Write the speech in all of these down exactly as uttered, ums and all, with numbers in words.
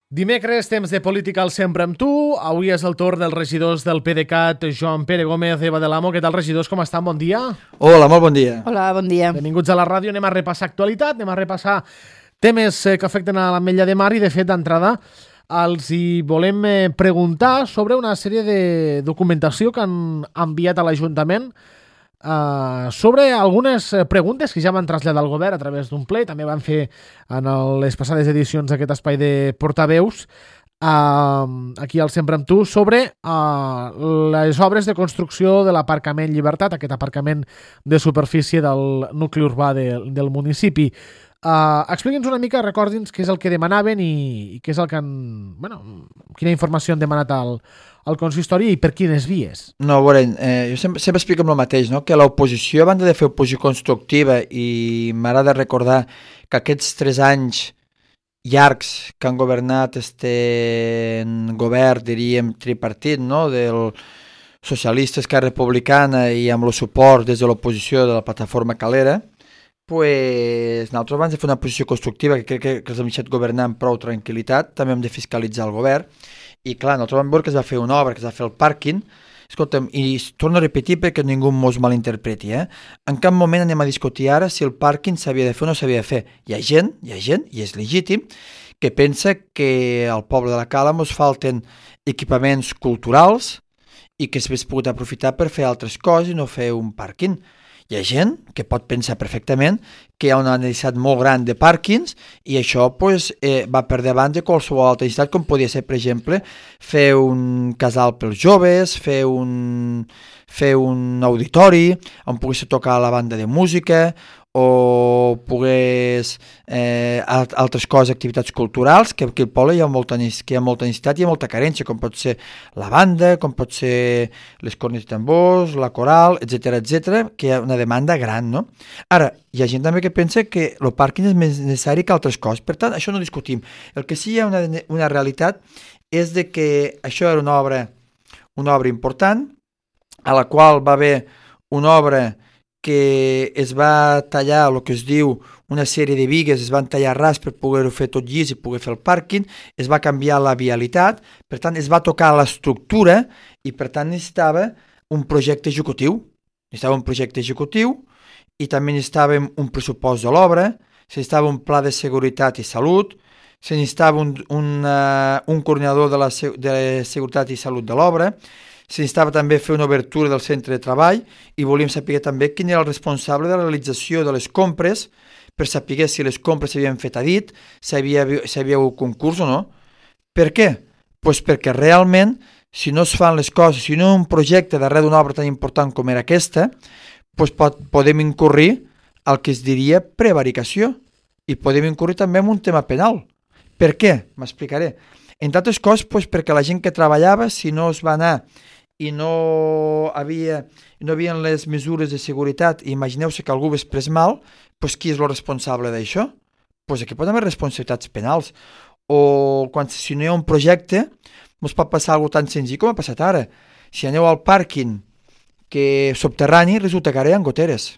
Dimecres, temps de política al Sempre amb tu. Avui és el torn dels regidors del PDeCAT, Joan Pere Gómez, Eva de l'Amo. Què tal, regidors? Com estan? Bon dia. Hola, molt bon dia. Hola, bon dia. Benvinguts a la ràdio. Anem a repassar actualitat, anem a repassar temes que afecten a l'Ametlla de Mar i, de fet, d'entrada, els hi volem preguntar sobre una sèrie de documentació que han enviat a l'Ajuntament Uh, sobre algunes preguntes que ja van traslladar al govern a través d'un ple, també van fer en les passades edicions d'aquest espai de portaveus uh, aquí al Sempre amb tu, sobre uh, les obres de construcció de l'aparcament Llibertat, aquest aparcament de superfície del nucli urbà de, del municipi. Uh, Expliqui'ns una mica, recordi'ns què és el que demanaven i, i què és el que han, bueno, quina informació han demanat al, al consistori i per quines vies. No, a veure, eh, jo sempre, sempre explico amb el mateix, no? Que l'oposició, a banda de fer oposició constructiva, i m'agrada recordar que aquests tres anys llargs que han governat este govern, diríem, tripartit, no? Del socialista, Esquerra Republicana i amb el suport des de l'oposició de la plataforma Calera, pues, nosaltres abans de fer una posició constructiva que crec que, que els hem deixat governar amb prou tranquil·litat, també hem de fiscalitzar el govern, i clar, nosaltres vam veure que es va fer una obra, que es va fer el pàrquing, escolta'm, i torno a repetir perquè ningú mos malinterpreti, eh? En cap moment anem a discutir ara si el pàrquing s'havia de fer o no s'havia de fer. Hi ha gent, hi ha gent, i és legítim, que pensa que al poble de la Cala mos falten equipaments culturals i que s'hagués pogut aprofitar per fer altres coses i no fer un pàrquing. Hi ha gent que pot pensar perfectament que hi ha una necessitat molt gran de pàrquings i això pues, eh, va per davant de qualsevol altra necessitat, com podia ser, per exemple, fer un casal pels joves, fer un, fer un auditori on pogués tocar la banda de música o pogués eh, altres coses, activitats culturals, que aquí al poble hi ha molta, que hi ha molta necessitat i hi ha molta carència, com pot ser la banda, com pot ser les cornets de tambors, la coral, etcètera, etcètera, que hi ha una demanda gran, no? Ara, hi ha gent també que pensa que el pàrquing és més necessari que altres coses, per tant, això no discutim. El que sí hi ha una, una realitat és de que això era una obra, una obra important, a la qual va haver una obra que es va tallar el que es diu una sèrie de bigues, es van tallar ras per poder-ho fer tot llis i poder fer el pàrquing, es va canviar la vialitat, per tant es va tocar l'estructura i per tant necessitava un projecte executiu, necessitava un projecte executiu i també necessitava un pressupost de l'obra, se necessitava un pla de seguretat i salut, se necessitava un, un, uh, un coordinador de la, de seguretat i salut de l'obra, se necessitava també fer una obertura del centre de treball i volíem saber també quin era el responsable de la realització de les compres per saber si les compres s'havien fet a dit, si havia, si havia hagut concurs o no. Per què? Pues perquè realment, si no es fan les coses, si no hi ha un projecte darrere d'una obra tan important com era aquesta, pues pot, podem incurrir al que es diria prevaricació i podem incurrir també en un tema penal. Per què? M'explicaré. Entre altres coses, pues, perquè la gent que treballava, si no es va anar i no havia no havien les mesures de seguretat i imagineu-se que algú hagués pres mal, doncs qui és el responsable d'això? Doncs aquí pot haver responsabilitats penals. O quan, si no hi ha un projecte, ens pot passar alguna tan senzill com ha passat ara. Si aneu al pàrquing que subterrani, resulta que ara hi ha goteres.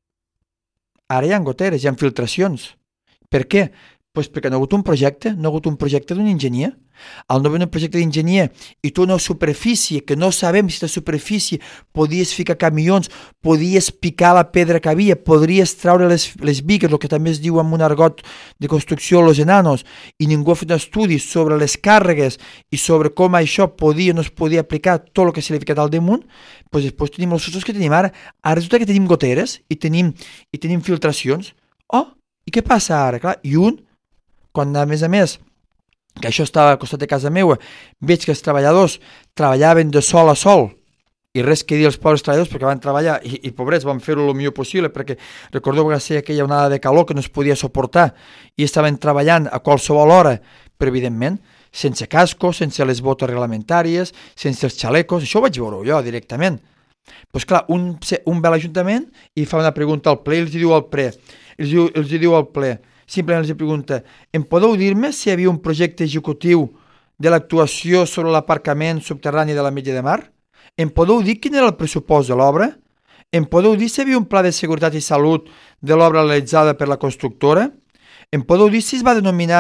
Ara hi ha goteres, hi ha filtracions. Per què? Pues perquè no ha hagut un projecte, no ha hagut un projecte d'un enginyer. Al no haver un projecte d'enginyer i tu una superfície que no sabem si la superfície podies ficar camions, podies picar la pedra que havia, podries traure les, les bigues, el que també es diu amb un argot de construcció los enanos, i ningú ha fet estudis sobre les càrregues i sobre com això podia o no es podia aplicar tot el que se li ha ficat al damunt, doncs després tenim els usos que tenim ara. Ara resulta que tenim goteres i tenim, i tenim filtracions. Oh, i què passa ara? Clar, i un, quan a més a més que això estava al costat de casa meva, veig que els treballadors treballaven de sol a sol i res que dir als pobres treballadors perquè van treballar i, i pobrets van fer-ho el millor possible perquè recordeu que va ser aquella onada de calor que no es podia suportar i estaven treballant a qualsevol hora, però evidentment sense casco, sense les botes reglamentàries, sense els xalecos, això ho vaig veure jo directament. Doncs clar, un, un ve a l'Ajuntament i fa una pregunta al ple i els diu al ple, els diu, els diu al ple, simplement els pregunta, em podeu dir-me si hi havia un projecte executiu de l'actuació sobre l'aparcament subterrani de l'Ametlla de Mar? Em podeu dir quin era el pressupost de l'obra? Em podeu dir si hi havia un pla de seguretat i salut de l'obra realitzada per la constructora? Em podeu dir si es va denominar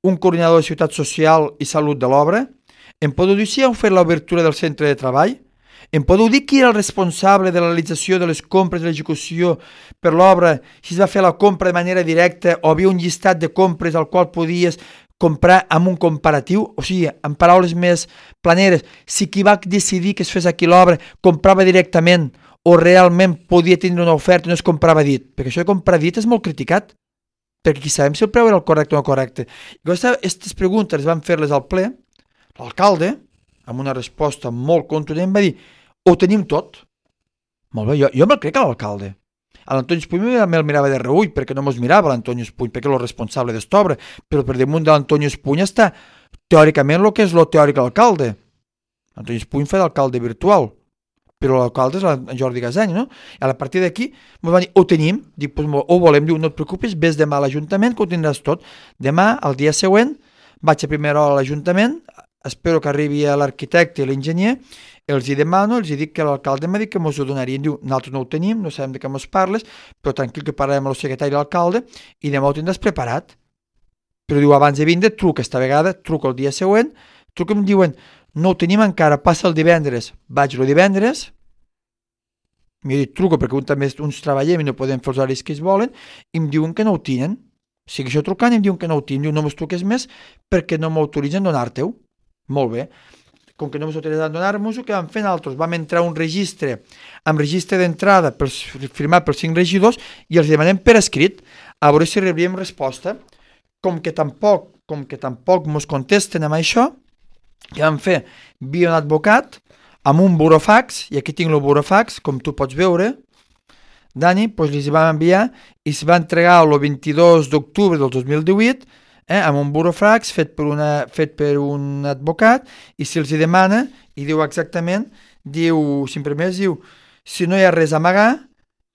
un coordinador de Ciutat Social i Salut de l'obra? Em podeu dir si heu fet l'obertura del centre de treball? Em podeu dir qui era el responsable de la realització de les compres i l'execució per l'obra, si es va fer la compra de manera directa o havia un llistat de compres al qual podies comprar amb un comparatiu? O sigui, en paraules més planeres, si qui va decidir que es fes aquí l'obra comprava directament o realment podia tindre una oferta i no es comprava dit? Perquè això de comprar dit és molt criticat, perquè aquí sabem si el preu era el correcte o no correcte. I aquestes preguntes van fer-les al ple, l'alcalde, amb una resposta molt contundent, va dir: ho tenim tot. Molt bé, jo, jo me'l crec a l'alcalde. A l'Antoni Espuny me'l mirava de reull, perquè no mos mirava l'Antoni Espuny, perquè és el responsable d'esta obra, però per damunt de l'Antoni Espuny està teòricament el que és el teòric alcalde. L'Antoni Espuny fa d'alcalde virtual, però l'alcalde és en Jordi Gasany, no? I a partir d'aquí ens van dir: ho tenim, dic, pues, ho volem, diu, no et preocupis, vés demà a l'Ajuntament que ho tindràs tot. Demà, el dia següent, vaig a primera hora a l'Ajuntament, espero que arribi l'arquitecte i l'enginyer, els hi demano, els hi dic que l'alcalde m'ha dit que mos ho donarien. Diu: nosaltres no ho tenim, no sabem de què mos parles, però tranquil que parlarem amb el secretari i l'alcalde i demà ho tindràs preparat. Però diu, abans de vindre, truca esta vegada, truca el dia següent, truca i em diuen: no ho tenim encara, passa el divendres. Vaig el divendres, m'he dit, truco perquè un també uns treballem i no podem fer els horaris que es volen, i em diuen que no ho tenen. Sigui això trucant i em diuen que no ho tenen. Diu: no mos truques més perquè no m'autoritzen a donar-te-ho. Molt bé. Com que no ens autoritzen a donar-nos, el que vam fer nosaltres, vam entrar a un registre, amb registre d'entrada firmat pels cinc regidors, i els demanem per escrit, a veure si rebríem resposta. Com que tampoc, com que tampoc mos contesten amb això, què vam fer? Via un advocat, amb un burofax, i aquí tinc el burofax, com tu pots veure, Dani, doncs li vam enviar, i es va entregar el vint-i-dos d'octubre del dos mil divuit, Eh, amb un burofax fet per, una, fet per un advocat, i si els hi demana, i diu exactament, diu, sempre més, diu: si no hi ha res a amagar,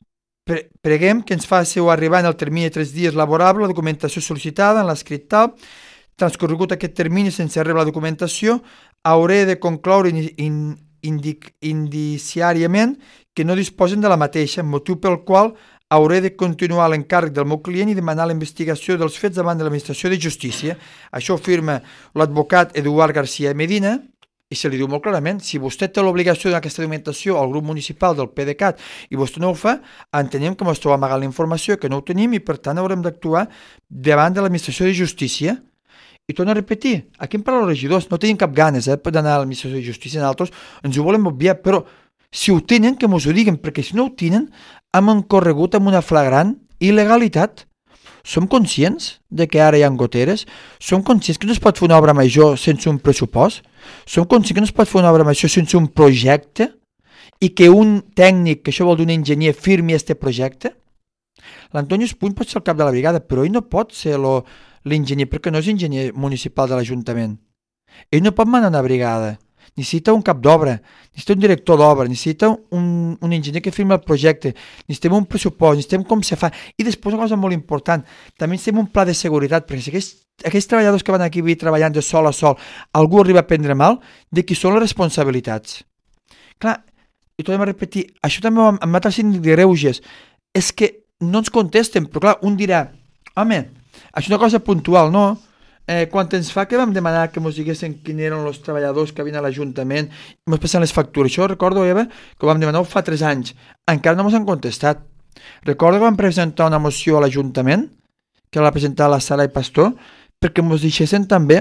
pre preguem que ens faciu arribar en el termini de tres dies laborable la documentació sol·licitada en l'escrit tal. Transcorregut aquest termini sense rebre la documentació, hauré de concloure in, in, indic, indiciàriament que no disposen de la mateixa, motiu pel qual hauré de continuar l'encàrrec del meu client i demanar la investigació dels fets davant de l'Administració de Justícia. Això ho firma l'advocat Eduard García Medina, i se li diu molt clarament: si vostè té l'obligació d'aquesta documentació al grup municipal del PDeCAT i vostè no ho fa, entenem que m'esteu amagant la informació, que no ho tenim, i per tant haurem d'actuar davant de l'Administració de Justícia. I torno a repetir, aquí em parlen els regidors, no tenim cap ganes eh, per anar a l'Administració de Justícia, nosaltres ens ho volem obviar, però si ho tenen, que mos ho diguen, perquè si no ho tenen, hem encorregut amb una flagrant il·legalitat. Som conscients de que ara hi ha goteres? Som conscients que no es pot fer una obra major sense un pressupost? Som conscients que no es pot fer una obra major sense un projecte? I que un tècnic, que això vol dir un enginyer, firmi este projecte? L'Antoni Espuny pot ser el cap de la brigada, però ell no pot ser l'enginyer, perquè no és enginyer municipal de l'Ajuntament. Ell no pot manar una brigada. Necessita un cap d'obra, necessita un director d'obra, necessita un, un enginyer que firma el projecte, necessitem un pressupost, necessitem com se fa. I després una cosa molt important, també necessitem un pla de seguretat, perquè si aquells, aquells treballadors que van aquí treballant de sol a sol, algú arriba a prendre mal, de qui són les responsabilitats. Clar, i tornem a repetir, això també ho em mata el síndic de Greuges, és que no ens contesten, però clar, un dirà: home, això és una cosa puntual, no? Eh, quan ens fa que vam demanar que ens diguessin quins eren els treballadors que havien a l'Ajuntament i ens passen les factures, això recordo, Eva, que ho vam demanar fa tres anys, encara no ens han contestat. Recordo que vam presentar una moció a l'Ajuntament, que la va presentar la Sara i Pastor, perquè ens deixessin també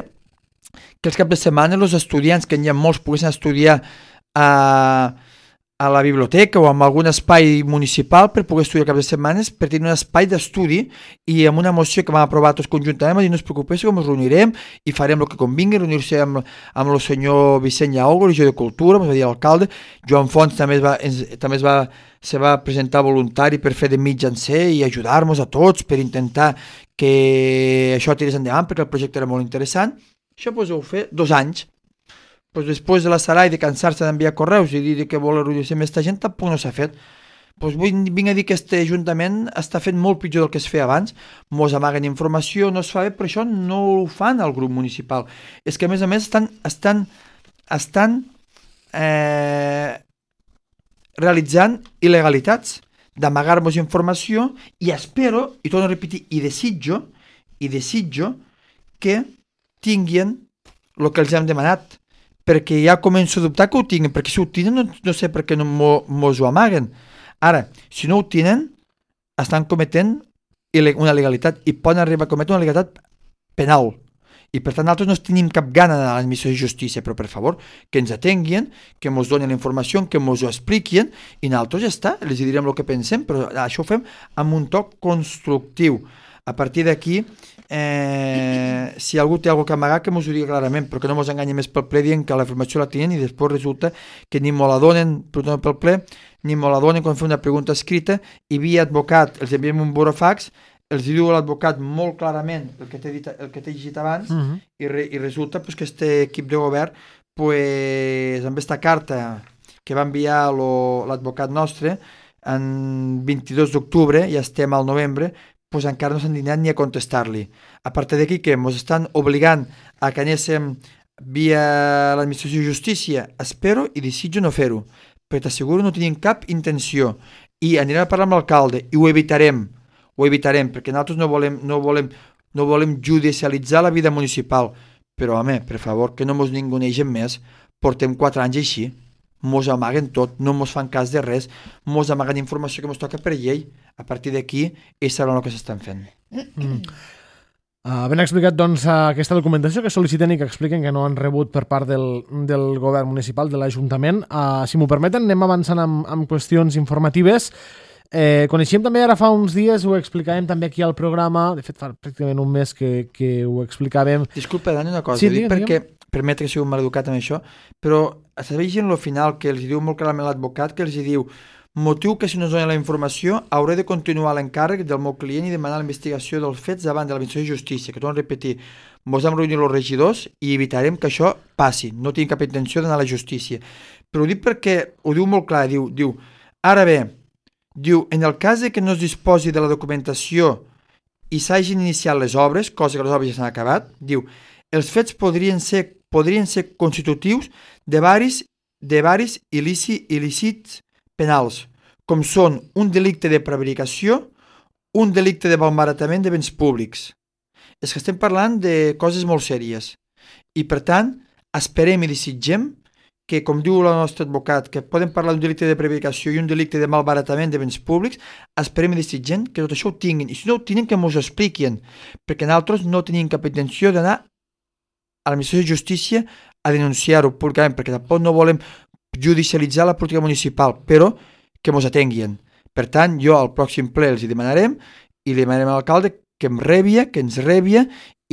que els caps de setmana els estudiants, que n'hi ha molts, poguessin estudiar a, a la biblioteca o en algun espai municipal per poder estudiar cap de setmanes, per tenir un espai d'estudi, i amb una moció que vam aprovar tots conjuntament, va dir: no us preocupeu, que ens reunirem i farem el que convingui, reunir-se amb, amb el senyor Vicent Llaogo, regidor de Cultura, ens va dir l'alcalde. Joan Fons també, es va, ens, també es va, se va presentar voluntari per fer de mitjancer i ajudar-nos a tots per intentar que això tirés endavant, perquè el projecte era molt interessant. Això pues, ho fer dos anys. Pues després de la Sara i de cansar-se d'enviar correus i dir que vol reunir-se amb aquesta gent, tampoc no s'ha fet. Pues vinc a dir que aquest Ajuntament està fent molt pitjor del que es feia abans, mos amaguen informació, no es fa bé, però això no ho fan al grup municipal. És que a més a més estan, estan, estan eh, realitzant il·legalitats d'amagar-nos informació, i espero, i torno a repetir, i desitjo, i desitjo que tinguin el que els hem demanat, perquè ja començo a dubtar que ho tinguin, perquè si ho tenen no, no sé per què no mos ho amaguen. Ara, si no ho tenen, estan cometent una legalitat i poden arribar a cometre una legalitat penal. I per tant nosaltres no tenim cap gana de l'administració de justícia, però per favor que ens atenguin, que ens donin la informació, que ens ho expliquin i nosaltres ja està, els direm el que pensem, però això ho fem amb un toc constructiu. A partir d'aquí, eh, si algú té alguna cosa que amagar, que ens ho digui clarament, però que no ens enganyi més pel ple dient que la informació la tenen i després resulta que ni me la donen pel ple, ni me la donen quan fem una pregunta escrita i via advocat els enviem un burofax, els diu l'advocat molt clarament el que t'he dit, el que t'he llegit abans uh-huh. i, re, i resulta pues, que este equip de govern pues, amb aquesta carta que va enviar lo, l'advocat nostre en vint-i-dos d'octubre, ja estem al novembre, pues, encara no s'han dignat ni a contestar-li. A part d'aquí que ens estan obligant a que anéssim via l'administració de justícia, espero i desitjo no fer-ho, però t'asseguro no tenim cap intenció i anirem a parlar amb l'alcalde i ho evitarem ho evitarem, perquè nosaltres no volem, no volem, no volem judicialitzar la vida municipal, però home, per favor, que no mos ningunegen més, portem quatre anys així, mos amaguen tot, no mos fan cas de res, mos amaguen informació que mos toca per llei, a partir d'aquí ells sabran el que s'estan fent. Mm. Uh, ben explicat doncs aquesta documentació que sol·liciten i que expliquen que no han rebut per part del, del govern municipal, de l'Ajuntament. Uh, si m'ho permeten, anem avançant amb, amb qüestions informatives. Eh, coneixíem també ara fa uns dies, ho explicàvem també aquí al programa, de fet fa pràcticament un mes que, que ho explicàvem. Disculpa, Dani, una cosa, sí, dic digue'm, perquè, digue'm. permetre que sigui maleducat amb això, però sabeu en el final que els diu molt clarament l'advocat, que els diu motiu que si no es dona la informació hauré de continuar l'encàrrec del meu client i demanar la investigació dels fets davant de l'administració de justícia, que torno a repetir, mos hem reunit els regidors i evitarem que això passi, no tinc cap intenció d'anar a la justícia, però ho dic perquè ho diu molt clar, diu, diu ara bé, diu, en el cas de que no es disposi de la documentació i s'hagin iniciat les obres, cosa que les obres ja s'han acabat, diu, els fets podrien ser, podrien ser constitutius de varis, de varis il·lícits, il·lícits penals, com són un delicte de prevaricació, un delicte de malbaratament de béns públics. És que estem parlant de coses molt sèries. I per tant, esperem i desitgem que, com diu el nostre advocat, que poden parlar d'un delicte de prevaricació i un delicte de malbaratament de béns públics, esperem i desitgem que tot això ho tinguin. I si no ho tinguin, que ens ho expliquin, perquè nosaltres no tenim cap intenció d'anar a l'administració de justícia a denunciar-ho públicament, perquè tampoc no volem judicialitzar la política municipal, però que ens atenguin. Per tant, jo al pròxim ple els hi demanarem i li demanarem a l'alcalde que em rebia, que ens rebia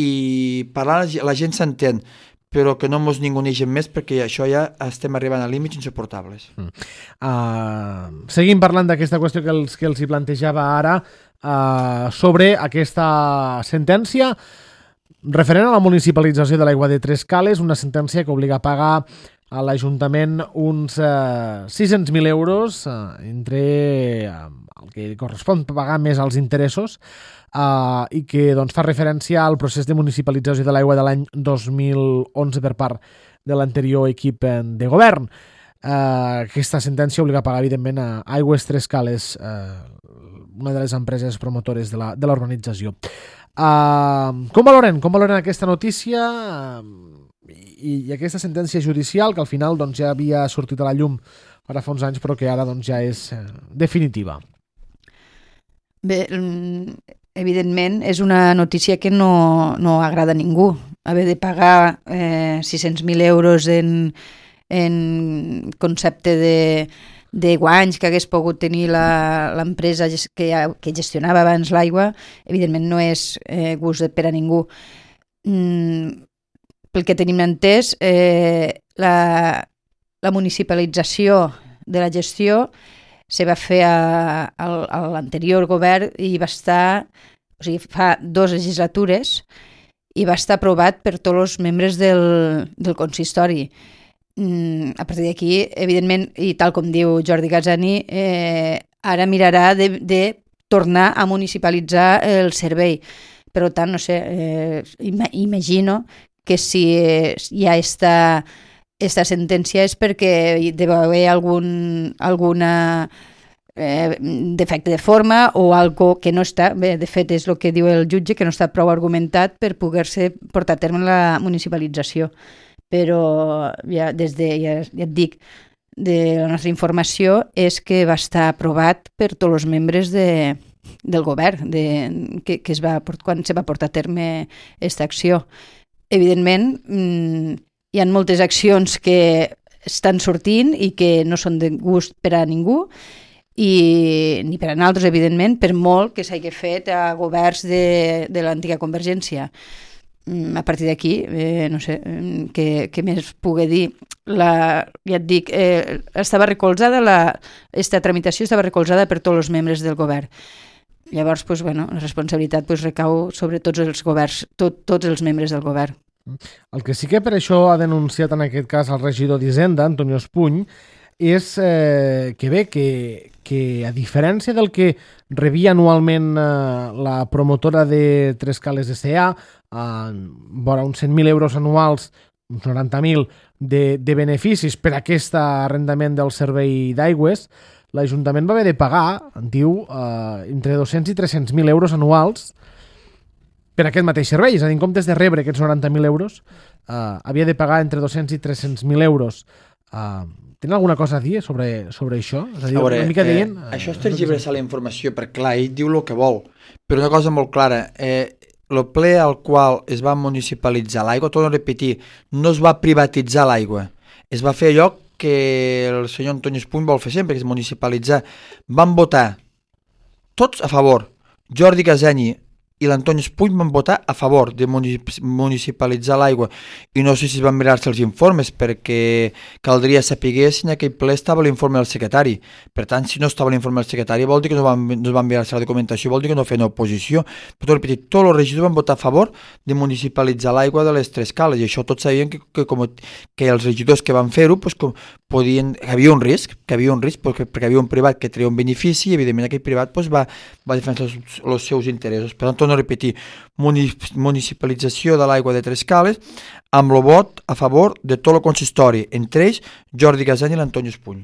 i parlant la gent s'entén, però que no ens ningunegen més perquè això ja estem arribant a límits insuportables. Mm. Uh, seguim parlant d'aquesta qüestió que els, que els hi plantejava ara uh, sobre aquesta sentència referent a la municipalització de l'aigua de Trescales, una sentència que obliga a pagar a l'Ajuntament uns uh, sis-cents mil euros, uh, entre uh, el que correspon pagar més als interessos, uh, i que doncs, fa referència al procés de municipalització de l'aigua de l'any dos mil onze per part de l'anterior equip de govern. Uh, aquesta sentència obliga a pagar, evidentment, a Aigües Trescales, uh, una de les empreses promotores de la, de l'urbanització. Uh, com valoren? Com valoren aquesta notícia uh, i, i aquesta sentència judicial que al final doncs, ja havia sortit a la llum ara fa uns anys però que ara doncs, ja és uh, definitiva? Bé, evidentment és una notícia que no, no agrada a ningú. Haver de pagar eh, sis-cents mil euros en, en concepte de de guanys que hagués pogut tenir l'empresa que, que gestionava abans l'aigua, evidentment no és eh, gust per a ningú. Mm, pel que tenim entès, eh, la, la municipalització de la gestió se va fer a, a, a l'anterior govern i va estar, o sigui, fa dues legislatures i va estar aprovat per tots els membres del, del consistori. Mm, a partir d'aquí, evidentment, i tal com diu Jordi Gazzani, eh, ara mirarà de, de tornar a municipalitzar el servei. Per tant, no sé, eh, imagino que si eh, hi ha esta, esta sentència és perquè hi deu haver algun, alguna eh, defecte de forma o algo que no està, bé, de fet és el que diu el jutge, que no està prou argumentat per poder-se portar a terme la municipalització. Però ja des de, ja, ja et dic, de la nostra informació és que va estar aprovat per tots els membres de, del govern de, que, que es va, quan se va portar a terme aquesta acció. Evidentment, hi ha moltes accions que estan sortint i que no són de gust per a ningú, i ni per a nosaltres, evidentment, per molt que s'hagi fet a governs de, de l'antiga Convergència. A partir d'aquí, eh, no sé, què, què més pugui dir. La, ja et dic, eh, estava recolzada, la, esta tramitació estava recolzada per tots els membres del govern. Llavors, pues, bueno, la responsabilitat pues, recau sobre tots els governs, tot, tots els membres del govern. El que sí que per això ha denunciat en aquest cas el regidor d'Hisenda, Antonio Espuny, és eh, que bé, que, que a diferència del que rebia anualment eh, la promotora de Tres Cales S A, eh, vora uns cent mil euros anuals, uns noranta mil de, de beneficis per aquest arrendament del servei d'aigües, l'Ajuntament va haver de pagar, diu, eh, entre dos-cents i tres-cents mil euros anuals per aquest mateix servei. És a dir, en comptes de rebre aquests noranta mil euros, eh, havia de pagar entre dos-cents i tres-cents mil euros. Eh, Tenen alguna cosa a dir sobre, sobre això? És a dir, a veure, una mica deien... Eh, això és tergiversar la informació, perquè clar, ell diu el que vol, però una cosa molt clara, eh, el ple al qual es va municipalitzar l'aigua, torno a repetir, no es va privatitzar l'aigua, es va fer allò que el senyor Antonio Espuny vol fer sempre, que és municipalitzar. Van votar tots a favor, Jordi Gaseni i l'Antonio Espuny van votar a favor de municipalitzar l'aigua, i no sé si van mirar-se els informes, perquè caldria saber si en aquell ple estava l'informe del secretari. Per tant, si no estava l'informe del secretari vol dir que no van, no van mirar-se la documentació, vol dir que no feien oposició. Però repetir, tots els regidors van votar a favor de municipalitzar l'aigua de les Tres Cales, i això tots sabien que, que, com, que els regidors que van fer-ho pues, com, podien, que havia un risc, que havia un risc perquè, perquè havia un privat que treia un benefici, i evidentment aquell privat pues, va, va defensar els, els seus interessos. Per tant, torno a repetir, municipalització de l'aigua de Tres Cales amb el vot a favor de tot el consistori, entre ells Jordi Gaseni i l'Antonio Espuny.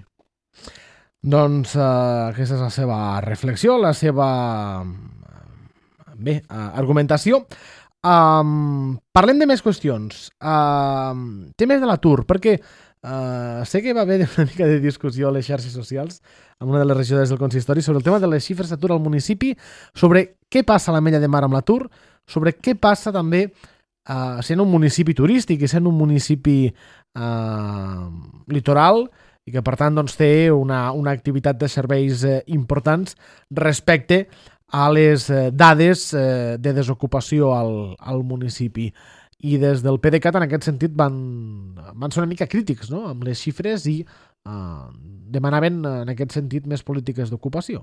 Doncs eh, aquesta és la seva reflexió, la seva bé, eh, argumentació. Um, parlem de més qüestions. Um, temes de l'atur, perquè Uh, sé que va haver una mica de discussió a les xarxes socials amb una de les regidores del consistori sobre el tema de les xifres d'atur al municipi, sobre què passa a l'Ametlla de Mar amb l'atur, sobre què passa també uh, sent un municipi turístic i sent un municipi uh, litoral i que per tant doncs, té una, una activitat de serveis eh, importants respecte a les eh, dades eh, de desocupació al, al municipi. I des del PDeCAT en aquest sentit van, van ser una mica crítics, no?, amb les xifres, i eh, demanaven en aquest sentit més polítiques d'ocupació.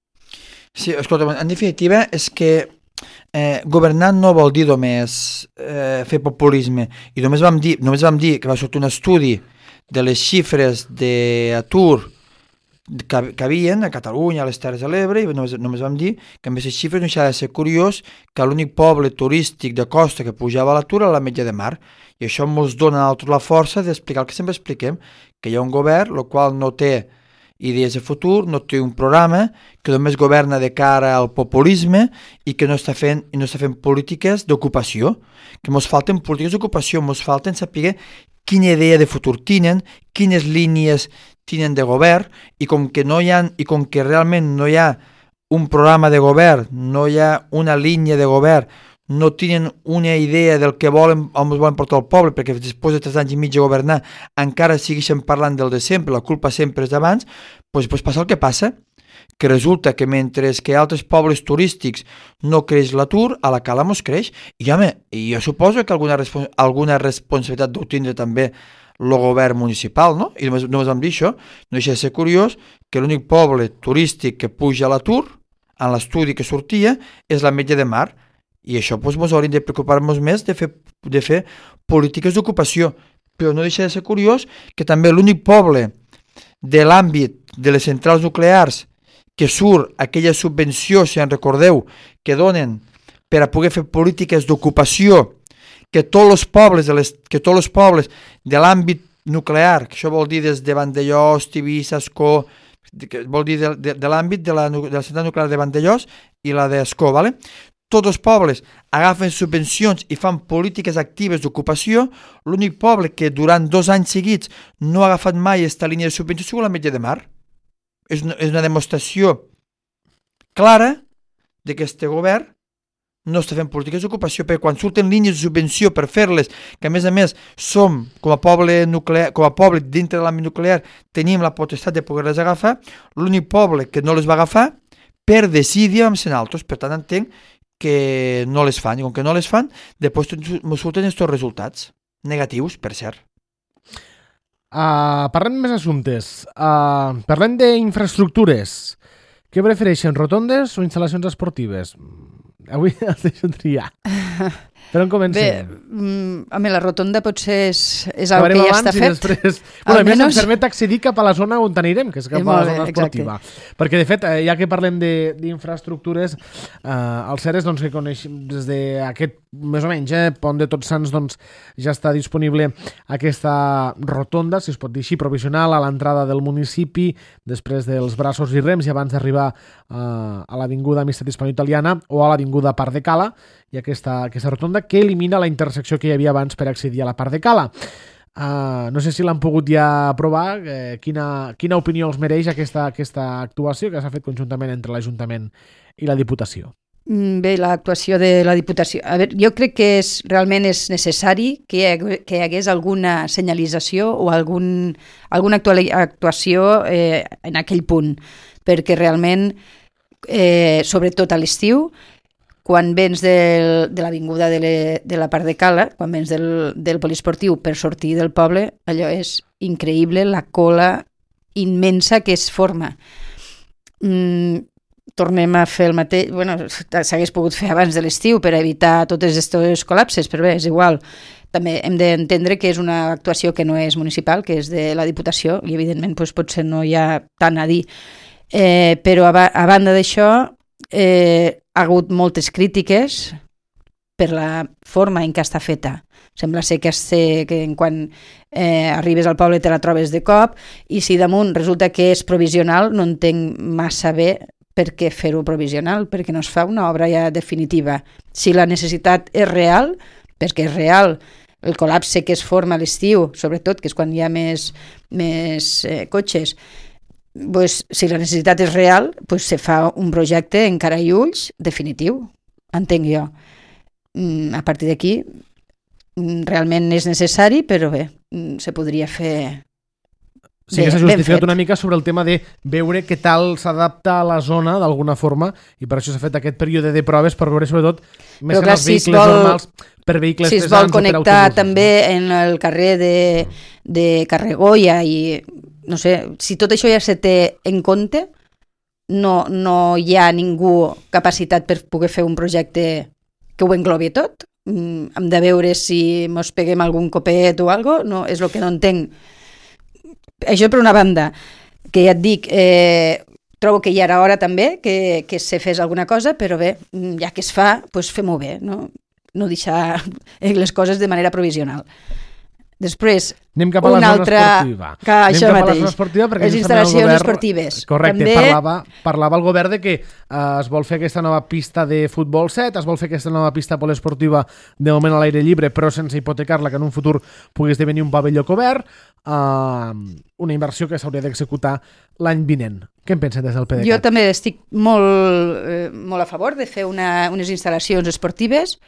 Sí, escolta, en definitiva és que eh, governar no vol dir només eh, fer populisme, i només vam dir, només vam dir que va sortir un estudi de les xifres d'atur que, que havien a Catalunya, a les Terres de l'Ebre, i només, només vam dir que amb aquestes xifres no deixava de ser curiós que l'únic poble turístic de costa que pujava a l'atur era l'Ametlla de Mar, i això ens dona a nosaltres la força d'explicar el que sempre expliquem, que hi ha un govern el qual no té idees de futur, no té un programa, que només governa de cara al populisme i que no està fent, i no està fent polítiques d'ocupació, que ens falten polítiques d'ocupació, ens falten saber quina idea de futur tenen, quines línies tenen de govern, i com que no hi ha, i com que realment no hi ha un programa de govern, no hi ha una línia de govern, no tenen una idea del que volen, on es volen portar el poble, perquè després de tres anys i mig de governar encara segueixen parlant del de sempre, la culpa sempre és d'abans, doncs, doncs passa el que passa, que resulta que mentre que altres pobles turístics no creix l'atur, a la Cala mos creix, i home, jo suposo que alguna, respons alguna responsabilitat deu tindre també el govern municipal, no? I només, només vam dir això, no deixa de ser curiós que l'únic poble turístic que puja a l'atur, en l'estudi que sortia, és l'Ametlla de Mar, i això doncs, ens hauríem de preocupar-nos més de fer, de fer polítiques d'ocupació, però no deixa de ser curiós que també l'únic poble de l'àmbit de les centrals nuclears que surt aquella subvenció, si en recordeu, que donen per a poder fer polítiques d'ocupació, que tots els pobles de les, que tots els pobles de l'àmbit nuclear, que això vol dir des de Vandellòs, Tivissa, Ascó, que vol dir de, de, de l'àmbit de la, de la central nuclear de Vandellós i la d'Escó, ¿vale? Tots els pobles agafen subvencions i fan polítiques actives d'ocupació. L'únic poble que durant dos anys seguits no ha agafat mai aquesta línia de subvenció ha sigut l'Ametlla de Mar. És una, és una demostració clara de que este govern no està fent polítiques d'ocupació, perquè quan surten línies de subvenció per fer-les, que a més a més som, com a poble nuclear, com a poble dintre de l'àmbit nuclear, tenim la potestat de poder-les agafar, l'únic poble que no les va agafar, per decidir vam ser altres. Per tant, entenc que no les fan, i com que no les fan, després ens surten aquests resultats negatius, per cert. Uh, parlem més assumptes. Uh, parlem d'infraestructures. Què prefereixen, rotondes o instal·lacions esportives? Avui els deixo triar. Per on comencem? Bé, mm, a mi la rotonda potser és, és el que ja està fet. Després... Bueno, a més ens permet accedir cap a la zona on anirem, que és cap a la zona esportiva. Exacte. Perquè, de fet, ja que parlem d'infraestructures, eh, el cert és doncs, que coneixem des d'aquest, més o menys, eh, Pont de Tots Sants, doncs, ja està disponible aquesta rotonda, si es pot dir així, provisional, a l'entrada del municipi, després dels braços i rems i abans d'arribar eh, a l'Avinguda Amistat Hispano-Italiana o a l'Avinguda Part de Cala, i aquesta, aquesta rotonda que elimina la intersecció que hi havia abans per accedir a la Part de Cala. Uh, no sé si l'han pogut ja provar, eh, quina, quina opinió els mereix aquesta, aquesta actuació que s'ha fet conjuntament entre l'Ajuntament i la Diputació. Bé, l'actuació de la Diputació. A veure, jo crec que és, realment és necessari que hi, que hi hagués alguna senyalització o algun, alguna actuació eh, en aquell punt, perquè realment, eh, sobretot a l'estiu, quan vens del, de l'avinguda de, le, de la Part de Cala, quan vens del, del poliesportiu per sortir del poble, allò és increïble, la cola immensa que es forma. Mm, tornem a fer el mateix, bueno, s'hagués pogut fer abans de l'estiu per evitar tots aquests col·lapses, però bé, és igual. També hem d'entendre que és una actuació que no és municipal, que és de la Diputació, i evidentment doncs, potser no hi ha tant a dir. Eh, però a, a banda d'això, eh, ha hagut moltes crítiques per la forma en què està feta. Sembla ser que, este, que quan eh, arribes al poble te la trobes de cop, i si damunt resulta que és provisional, no entenc massa bé per què fer-ho provisional, perquè no es fa una obra ja definitiva. Si la necessitat és real, perquè és real, el col·lapse que es forma a l'estiu, sobretot, que és quan hi ha més, més eh, cotxes, pues, si la necessitat és real, pues, se fa un projecte en cara i ulls definitiu, entenc jo. Mm, a partir d'aquí, mm, realment és necessari, però bé, mm, se podria fer sí que s'ha justificat una mica sobre el tema de veure què tal s'adapta a la zona d'alguna forma, i per això s'ha fet aquest període de proves per veure sobretot més en els vehicles si vol, normals per vehicles si es vol connectar també en el carrer de, de Carregoia i no sé, si tot això ja se té en compte, no, no hi ha ningú capacitat per poder fer un projecte que ho englobi tot. Mm, hem de veure si mos peguem algun copet o alguna cosa, no, és el que no entenc. Això per una banda, que ja et dic, eh, trobo que ja era hora també que, que se fes alguna cosa, però bé, ja que es fa, doncs fem-ho bé, no, no deixar les coses de manera provisional. Després, anem cap a la zona altra... esportiva. Que això anem cap mateix. a la zona esportiva perquè les instal·lacions govern... esportives. Correcte, també... parlava, parlava el govern de que eh, es vol fer aquesta nova pista de futbol set, es vol fer aquesta nova pista poliesportiva de moment a l'aire llibre, però sense hipotecar-la, que en un futur pugui esdevenir un pavelló cobert, eh, una inversió que s'hauria d'executar l'any vinent. Què en pensen des del P D C A T? Jo també estic molt, eh, molt a favor de fer una, unes instal·lacions esportives.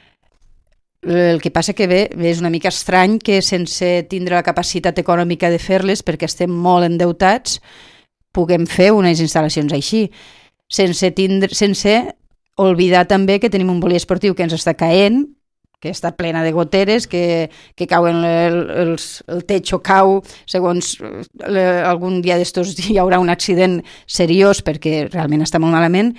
El que passa que bé, és una mica estrany que sense tindre la capacitat econòmica de fer-les, perquè estem molt endeutats, puguem fer unes instal·lacions així, sense, tindre, sense oblidar també que tenim un poliesportiu que ens està caent, que està plena de goteres, que, que cauen el, el, el techo cau, segons le, algun dia d'estos hi haurà un accident seriós perquè realment està molt malament,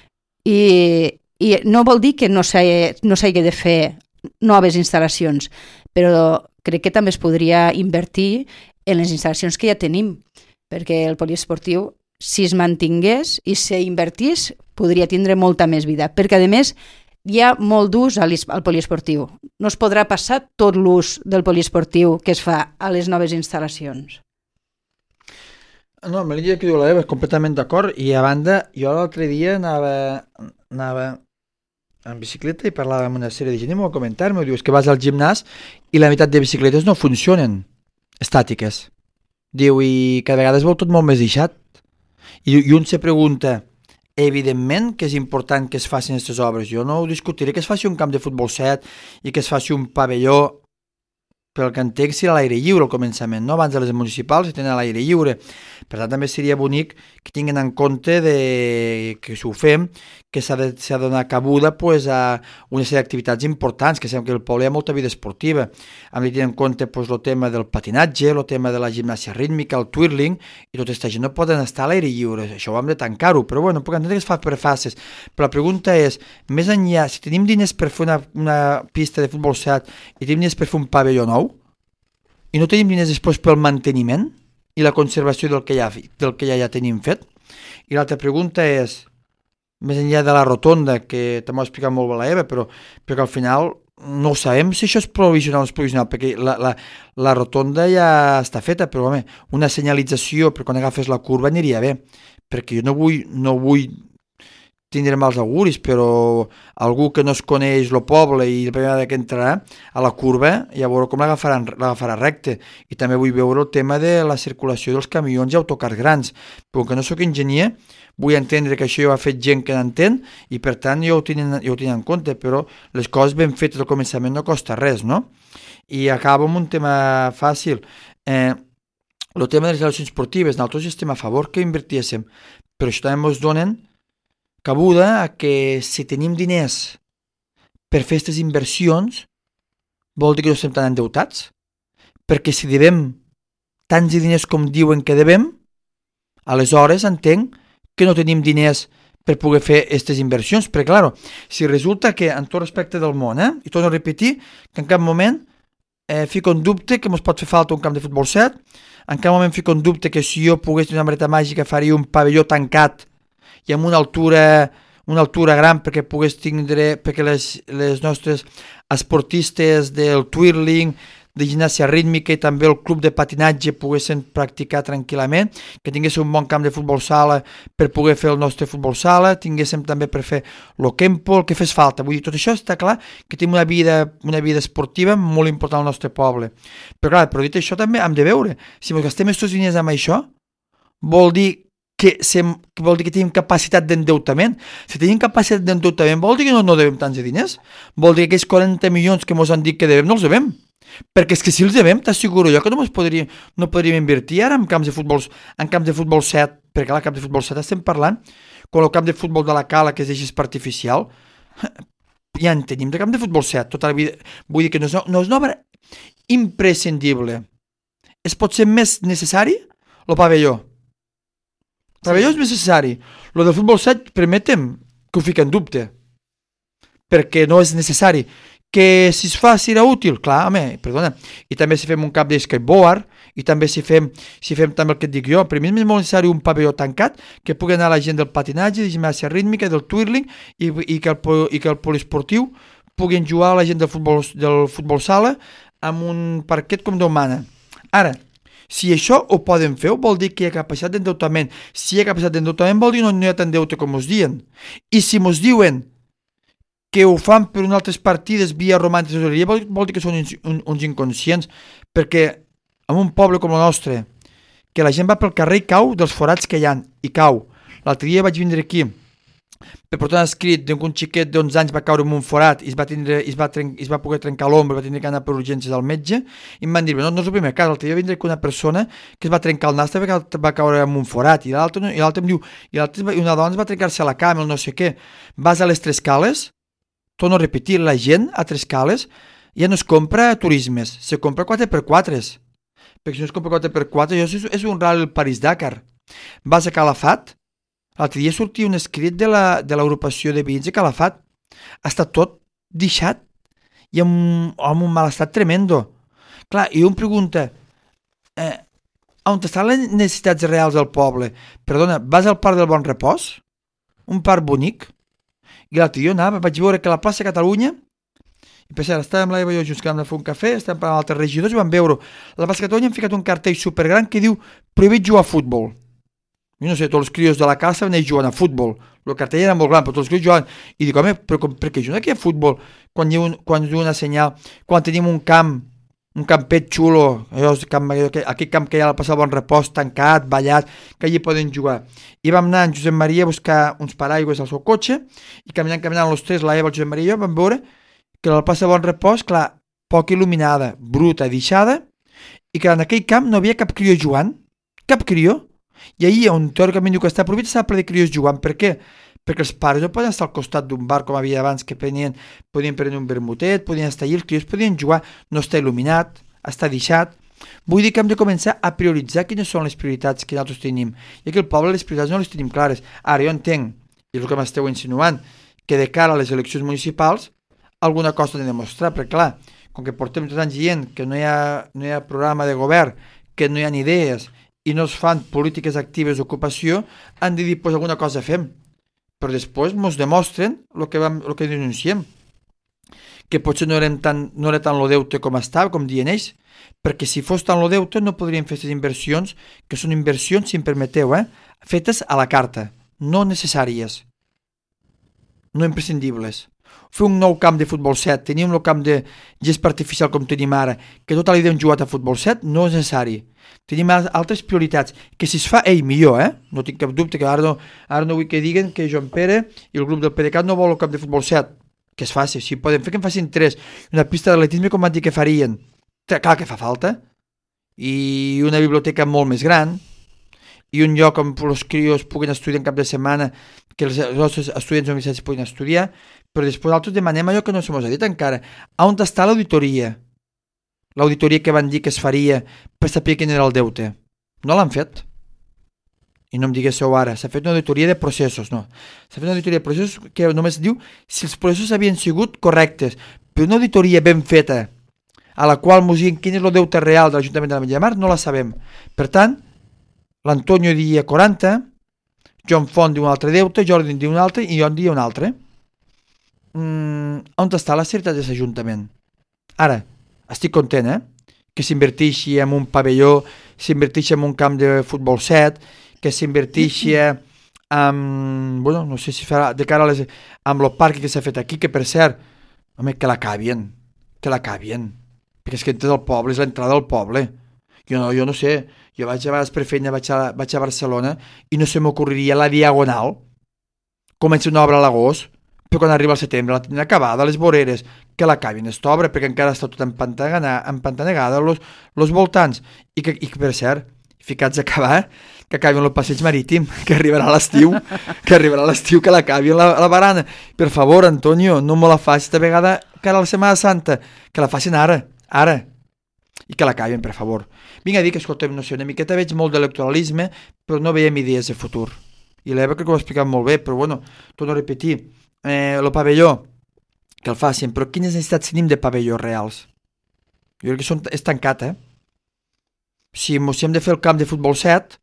i, i no vol dir que no s'hagi no s'hagi de fer noves instal·lacions, però crec que també es podria invertir en les instal·lacions que ja tenim, perquè el poliesportiu, si es mantingués i s'invertís, podria tindre molta més vida, perquè a més hi ha molt d'ús al poliesportiu. No es podrà passar tot l'ús del poliesportiu que es fa a les noves instal·lacions. No, amb la línia que diu l'Eva, completament d'acord, i a banda, jo l'altre dia anava, anava en bicicleta i parlava amb una sèrie de gent i m'ho va comentar, m'ho diu, és que vas al gimnàs i la meitat de bicicletes no funcionen, estàtiques. Diu, i cada vegada es veu tot molt més deixat. I, i un se pregunta, evidentment que és important que es facin aquestes obres, jo no ho discutiré, que es faci un camp de futbol set i que es faci un pavelló, pel que entenc serà a l'aire lliure al començament, no? Abans de les municipals si tenen a l'aire lliure. Per tant, també seria bonic que tinguin en compte de, que si ho fem, que s'ha de, s'ha de donar cabuda pues, a una sèrie d'activitats importants, que sabem que el poble hi ha molta vida esportiva. Hem de tenir en compte pues, el tema del patinatge, el tema de la gimnàsia rítmica, el twirling, i tota aquesta gent no poden estar a l'aire lliure, això ho hem de tancar-ho, però bueno, puc entendre que es fa per fases. Però la pregunta és, més enllà, si tenim diners per fer una, una pista de futbol set i tenim diners per fer un pavelló nou, i no tenim diners després pel manteniment i la conservació del que ja, del que ja, ja tenim fet. I l'altra pregunta és, més enllà de la rotonda, que també ho ha explicat molt bé la Eva, però, però que al final no sabem si això és provisional o no és provisional, perquè la, la, la rotonda ja està feta, però home, una senyalització per quan agafes la curva aniria bé, perquè jo no vull, no vull tindre mals auguris, però algú que no es coneix el poble i la primera vegada que entrarà a la curva, ja veurà com l'agafarà recte. I també vull veure el tema de la circulació dels camions i autocars grans. Però que no sóc enginyer, vull entendre que això ho ha fet gent que n'entén i per tant jo ho tinc, jo ho tinc en compte, però les coses ben fetes al començament no costa res, no? I acabo amb un tema fàcil. Eh, el tema de les relacions esportives, nosaltres estem a favor que invertíssim, però això també ens donen cabuda a que si tenim diners per fer aquestes inversions vol dir que no estem tan endeutats, perquè si devem tants diners com diuen que devem, aleshores entenc que no tenim diners per poder fer aquestes inversions, perquè clar, si resulta que en tot respecte del món, eh, i torno a repetir que en cap moment eh, fico en dubte que ens pot fer falta un camp de futbol set, en cap moment fico en dubte que si jo pogués tenir una vareta màgica faria un pavelló tancat i amb una altura, una altura gran perquè pogués tindre, perquè les, les nostres esportistes del twirling, de gimnàsia rítmica i també el club de patinatge poguessin practicar tranquil·lament, que tinguéssim un bon camp de futbol sala per poder fer el nostre futbol sala, tinguéssim també per fer el campo, el que fes falta. Vull dir, tot això està clar que tenim una vida, una vida esportiva molt important al nostre poble. Però clar, però dit això també hem de veure, si ens gastem aquests diners amb això, vol dir que, sem, que vol dir que tenim capacitat d'endeutament. Si tenim capacitat d'endeutament vol dir que no, no devem tants de diners. Vol dir que aquells quaranta milions que ens han dit que devem no els devem. Perquè és que si els devem t'asseguro jo que no, podríem, no podríem invertir ara en camps de futbol, en camps de futbol set, perquè clar, camp de futbol set estem parlant, quan el camp de futbol de la Cala que es deixa artificial, ja en tenim de camp de futbol set, tota la vida. Vull dir que no és, no és una obra imprescindible. Es pot ser més necessari el pavelló. El pavelló és necessari. Lo del futbol set, permetem que ho fiquen en dubte, perquè no és necessari. Que si es fa serà útil, clar, home, perdona. I també si fem un camp de skateboard, i també si fem, si fem també el que et dic jo, per mi és molt necessari un pavelló tancat, que pugui anar la gent del patinatge, de gimnàsia rítmica, del twirling, i, i, que, el, i que el poliesportiu puguin jugar a la gent del futbol, del futbol sala amb un parquet com Déu mana. Ara, si això ho poden fer, vol dir que hi ha capacitat d'endeutament. Si hi ha capacitat d'endeutament, vol dir que no, no hi ha tant deute com us diuen. I si mos diuen que ho fan per unes altres partides via romàntica de tesoreria, vol, vol dir que són uns, uns inconscients, perquè en un poble com el nostre, que la gent va pel carrer i cau dels forats que hi ha, i cau. L'altre dia vaig vindre aquí per portar un escrit d'un xiquet d'onze anys va caure en un forat i es va, tindre, es va, tren, es va poder trencar l'ombra, va tindre que anar per urgències al metge, i em van dir, no, no és el primer cas, l'altre dia va vindre una persona que es va trencar el nas, va caure en un forat, i l'altre no, em diu, i una dona va trencar-se la cama, el no sé què. Vas a les Tres Cales, torno a repetir, la gent a Tres Cales ja no es compra turismes, se compra quatre per quatre, perquè si no es compra quatre per quatre, això és, és un Rally París-Dakar. Vas a Calafat, l'altre dia sortia un escrit de l'agrupació de veïns de Calafat, està tot deixat i amb, amb un mal estat tremendo. Clar, i un pregunta, eh, on estan les necessitats reals del poble? Perdona, vas al Parc del Bon Repòs? Un parc bonic? I l'altre dia anava, vaig veure que a la plaça Catalunya, i per cert, estàvem l'Eva i jo just que vam anar a fer un cafè, estàvem parlant amb altres regidors i vam veure, a la plaça Catalunya han ficat un cartell supergran que diu prohibit jugar a futbol. jo no sé, tots els crios de la casa venien jugant a futbol, el cartell era molt gran, però tots els crios jugant, i dic, home, però com, per què juguen aquí a futbol quan hi ha, un, quan hi ha una senyal, quan tenim un camp, un campet xulo, allò, camp, aquell camp que hi ha al passar Bon Repòs, tancat, ballat, que allí poden jugar. I vam anar en Josep Maria a buscar uns paraigües al seu cotxe, i caminant, caminant els tres, la Eva, el Josep Maria i jo, vam veure que al passar Bon Repòs, clar, poc il·luminada, bruta, deixada, i que en aquell camp no havia cap crió jugant, cap crió. I ahir, on teòricament diu que està prohibit, s'ha ple de crios jugant. Per què? Perquè els pares no poden estar al costat d'un bar com havia abans, que prenien, podien prendre un vermutet, podien estar allà, els crios podien jugar, no està il·luminat, està deixat. Vull dir que hem de començar a prioritzar quines són les prioritats que nosaltres tenim. I aquí al poble les prioritats no les tenim clares. Ara, jo entenc, i és el que m'esteu insinuant, que de cara a les eleccions municipals alguna cosa de demostrar, perquè clar, com que portem tres anys dient que no hi ha, no hi ha programa de govern, que no hi ha idees, i no es fan polítiques actives d'ocupació, han de dir, pues alguna cosa fem. Però després ens demostren el que, vam, el que denunciem. Que potser no, eren tan, no era tant lo deute com estava, com diuen ells, perquè si fos tant lo deute no podríem fer aquestes inversions, que són inversions, si em permeteu, eh, fetes a la carta, no necessàries, no imprescindibles. Fer un nou camp de futbol set, teníem el camp de gest artificial com tenim ara, que tota la vida hem jugat a futbol set, no és necessari. Tenim altres prioritats, que si es fa, ei, millor, eh? No tinc cap dubte, que ara no, ara no vull que diguen que Joan Pere i el grup del P D C A T no vol el camp de futbol set, que es faci, si poden fer que en facin tres, una pista d'atletisme com van dir que farien, clar que fa falta, i una biblioteca molt més gran, i un lloc on els crios puguin estudiar en cap de setmana, que els nostres estudiants universitaris puguin estudiar, però després nosaltres demanem allò que no se mos ha dit encara, on està l'auditoria? L'auditoria que van dir que es faria per saber quin era el deute. No l'han fet. I no em diguéssiu ara, s'ha fet una auditoria de processos, no. S'ha fet una auditoria de processos que només diu si els processos havien sigut correctes, però una auditoria ben feta, a la qual mos diuen quin és el deute real de l'Ajuntament de la Ametlla de Mar, no la sabem. Per tant, l'Antonio dia quaranta, Joan Font diu un altre deute, Jordi diu un altre i jo en dia un altre. Mm, on està la seritat de l'Ajuntament? Ara, estic content, eh? Que s'inverteixi en un pavelló, s'inverteixi en un camp de futbol set, que s'inverteixi en, bueno, no sé si farà, de cara a les, amb el parc que s'ha fet aquí, que per cert, home, que l'acabien, que l'acabien, perquè és que entres al poble, és l'entrada al poble. Jo no, jo no sé, jo vaig a vegades per feina, vaig a, vaig a Barcelona i no se m'ocorreria la Diagonal, comença una obra a l'agost, però quan arriba al setembre la tenen acabada, les voreres, que l'acabin aquesta obra, perquè encara està tot empantanegada, los, los voltants, i que, i que per cert, ficats a acabar, que acabin el passeig marítim, que arribarà a l'estiu, que arribarà a l'estiu, que l'acabin la, la barana. Per favor, Antonio, no me la facis esta vegada cara a la Setmana Santa, que la facin ara, ara, i que l'acabin, per favor. Vinc a dir que, escolta'm, no sé, una miqueta veig molt d'electoralisme, però no veiem idees de futur. I l'Eva crec que ho ha explicat molt bé, però bueno, torno a repetir, eh, el pavelló, que el facin, però quines necessitats tenim de pavelló reals? Jo crec que són, és tancat, eh? Si, si hem de fer el camp de futbol set,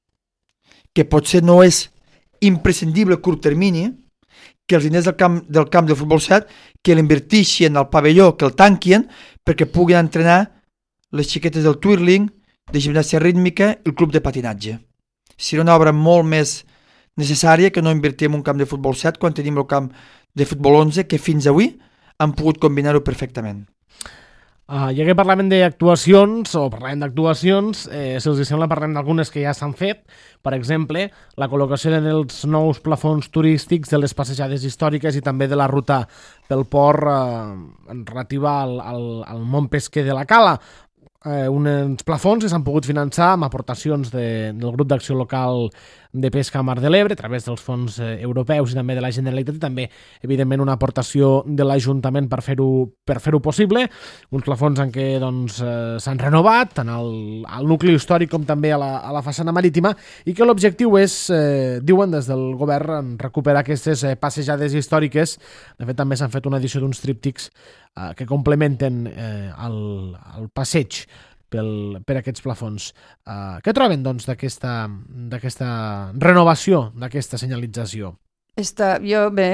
que potser no és imprescindible a curt termini, que els diners del camp, del camp de futbol set, que l'inverteixin al pavelló, que el tanquin, perquè puguin entrenar les xiquetes del twirling, de gimnàstica rítmica i el club de patinatge. Seria una obra molt més necessària que no invertir en un camp de futbol set quan tenim el camp de futbol onze, que fins avui han pogut combinar-ho perfectament. Uh, ja que parlem d'actuacions, o parlem d'actuacions, eh, si els sembla parlem d'algunes que ja s'han fet. Per exemple, la col·locació dels nous plafons turístics de les passejades històriques i també de la ruta pel port eh, relativa al, al, al món pesquer de la Cala. Eh, uns plafons que s'han pogut finançar amb aportacions de, del grup d'acció local de pesca a Mar de l'Ebre a través dels fons eh, europeus i també de la Generalitat i també, evidentment, una aportació de l'Ajuntament per fer-ho per fer-ho possible. Uns plafons en què doncs, eh, s'han renovat tant al, al nucli històric com també a la, a la façana marítima i que l'objectiu és, eh, diuen des del govern, recuperar aquestes eh, passejades històriques. De fet, també s'han fet una edició d'uns tríptics eh, que complementen eh, el, el passeig pel, per aquests plafons. Uh, què troben, doncs, d'aquesta d'aquesta renovació, d'aquesta senyalització? Esta, jo, bé,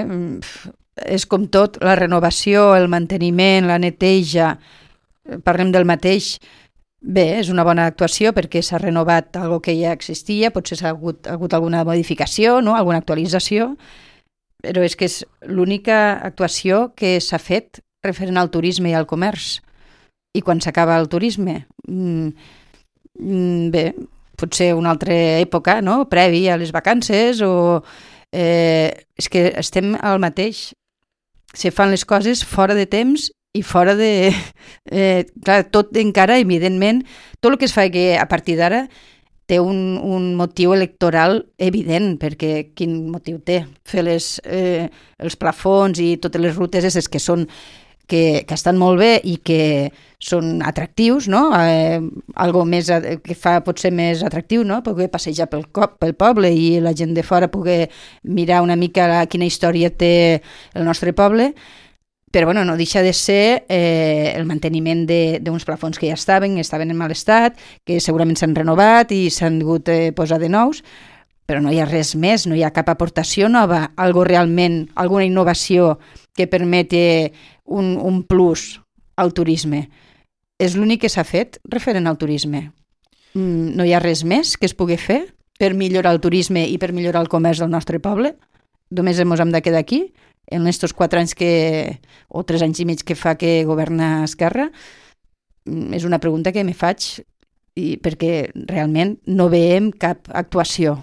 és com tot, la renovació, el manteniment, la neteja, parlem del mateix, Bé, és una bona actuació perquè s'ha renovat algo que ja existia, potser s'ha hagut, ha hagut alguna modificació, no? Alguna actualització, però és que és l'única actuació que s'ha fet referent al turisme i al comerç. I quan s'acaba el turisme? Mm, mm, bé, potser una altra època, no? Previ a les vacances o... Eh, és que estem al mateix. Se fan les coses fora de temps i fora de... Eh, clar, tot encara, evidentment, tot el que es fa que a partir d'ara té un, un motiu electoral evident, perquè quin motiu té? Fer les, eh, els plafons i totes les rutes és que són que, que estan molt bé i que són atractius, no? Eh, algo més que fa potser més atractiu, no? Poder passejar pel, cop, pel poble i la gent de fora poder mirar una mica la, quina història té el nostre poble, però bueno, no deixa de ser eh, el manteniment d'uns plafons que ja estaven, estaven en mal estat, que segurament s'han renovat i s'han hagut de posar de nous, però no hi ha res més, no hi ha cap aportació nova, algo realment, alguna innovació que permeti un, un plus al turisme. És l'únic que s'ha fet referent al turisme. Mm, no hi ha res més que es pugui fer per millorar el turisme i per millorar el comerç del nostre poble. Només ens hem de quedar aquí, en aquests quatre anys que, o tres anys i mig que fa que governa Esquerra. Mm, és una pregunta que me faig i perquè realment no veiem cap actuació.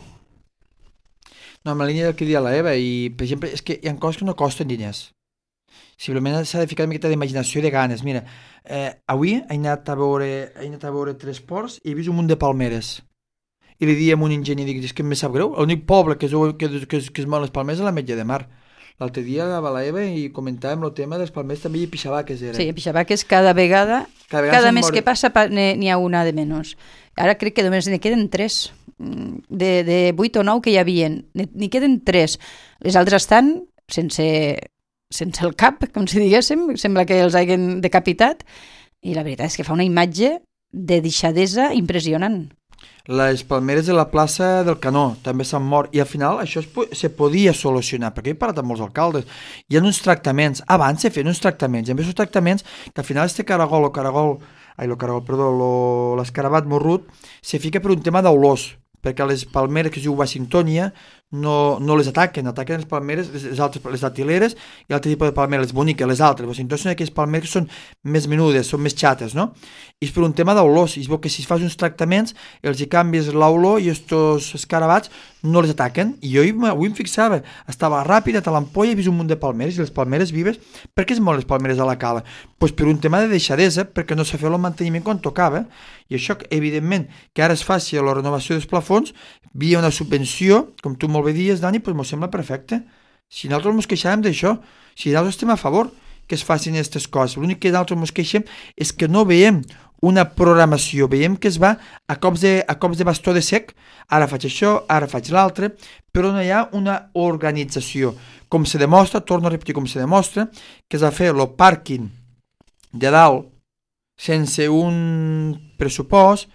No, en la línia del que dia la Eva, i per exemple, és que hi ha coses que no costen diners. Simplement s'ha de ficar una miqueta d'imaginació i de ganes. Mira, eh, avui he anat, a veure, he anat a veure tres ports i he vist un munt de palmeres. I li diem a un enginyer, dic, és que em sap greu, l'únic poble que es, que, que, que es mou les palmeres és la Ametlla de Mar. L'altre dia a la Eva i comentàvem el tema dels palmers també i pixabaques era. Sí, pixabaques cada vegada, cada, vegada cada mes mor... que passa n'hi ha una de menys. Ara crec que només n'hi queden tres. De, de vuit o nou que hi havien, n'hi queden tres. Les altres estan sense, sense el cap, com si diguéssim, sembla que els hagin decapitat, i la veritat és que fa una imatge de deixadesa impressionant. Les palmeres de la plaça del Canó també s'han mort i al final això es, se podia solucionar, perquè he parlat amb molts alcaldes. Hi ha uns tractaments, abans se feien uns tractaments, i a més uns tractaments que al final este caragol o caragol, ai, lo caragol, perdó, l'escarabat morrut, se fica per un tema d'olors, perquè les palmeres que es diu Washingtonia no, no les ataquen, ataquen les palmeres, les, les altres, les datileres i l'altre tipus de palmeres, les boniques, les altres. Washingtonia són aquelles palmeres que són més menudes, són més xates, no? I és per un tema d'olors, i es veu que si fas uns tractaments, els hi canvies l'olor i estos escarabats no les ataquen. I jo avui em fixava, estava ràpida a l'ampolla, he vist un munt de palmeres, i les palmeres vives, per què es mouen les palmeres a la cala? Doncs pues per un tema de deixadesa, perquè no s'ha fet el manteniment quan tocava, i això, evidentment, que ara es faci la renovació dels plafons, via una subvenció, com tu molt bé dies, Dani, doncs m'ho sembla perfecte. Si nosaltres ens queixàvem d'això, si nosaltres estem a favor que es facin aquestes coses, l'únic que nosaltres ens queixem és que no veiem una programació, veiem que es va a cops de, a cops de bastó de sec, ara faig això, ara faig l'altre, però no hi ha una organització. Com se demostra, torno a repetir com se demostra, que es va fer el pàrquing de dalt sense un pressupost,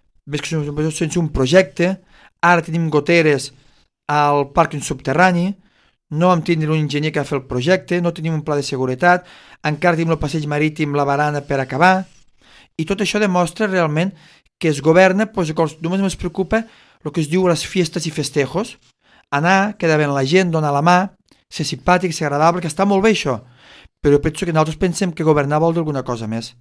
sense un projecte. Ara tenim goteres al pàrquing subterrani, no vam tindre un enginyer que va fer el projecte, no tenim un pla de seguretat, encara tenim el passeig marítim, la barana per acabar, i tot això demostra realment que es governa, pues, només ens preocupa el que es diu les fiestes i festejos, anar, quedar bé la gent, donar la mà, ser simpàtic, ser agradable, que està molt bé això, però penso que nosaltres pensem que governar vol dir alguna cosa més.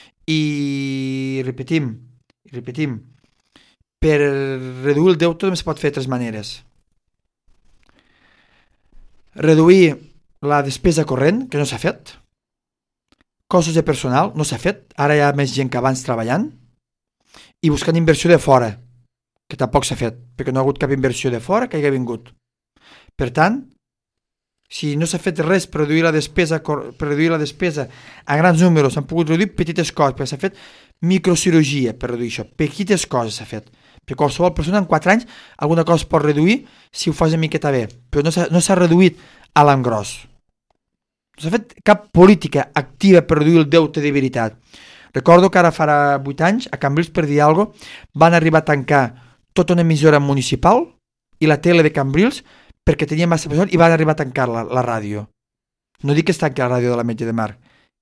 I repetim, repetim, per reduir el deute també es pot fer de tres maneres. Reduir la despesa corrent, que no s'ha fet. Costos de personal, no s'ha fet. Ara hi ha més gent que abans treballant. I buscant inversió de fora, que tampoc s'ha fet, perquè no ha hagut cap inversió de fora que hagi vingut. Per tant, si no s'ha fet res per reduir la despesa, per reduir la despesa a grans números, s'han pogut reduir petites coses, perquè s'ha fet microcirurgia per reduir això. Petites coses s'ha fet. Per qualsevol persona en quatre anys alguna cosa es pot reduir si ho fas una miqueta bé, però no s'ha, no s'ha reduït a l'engròs. No s'ha fet cap política activa per reduir el deute de veritat. Recordo que ara farà vuit anys, a Cambrils, per dir alguna cosa, van arribar a tancar tota una emissora municipal i la tele de Cambrils perquè tenia massa persones i van arribar a tancar la, la ràdio. No dic que es tanqui la ràdio de l'Ametlla de Mar,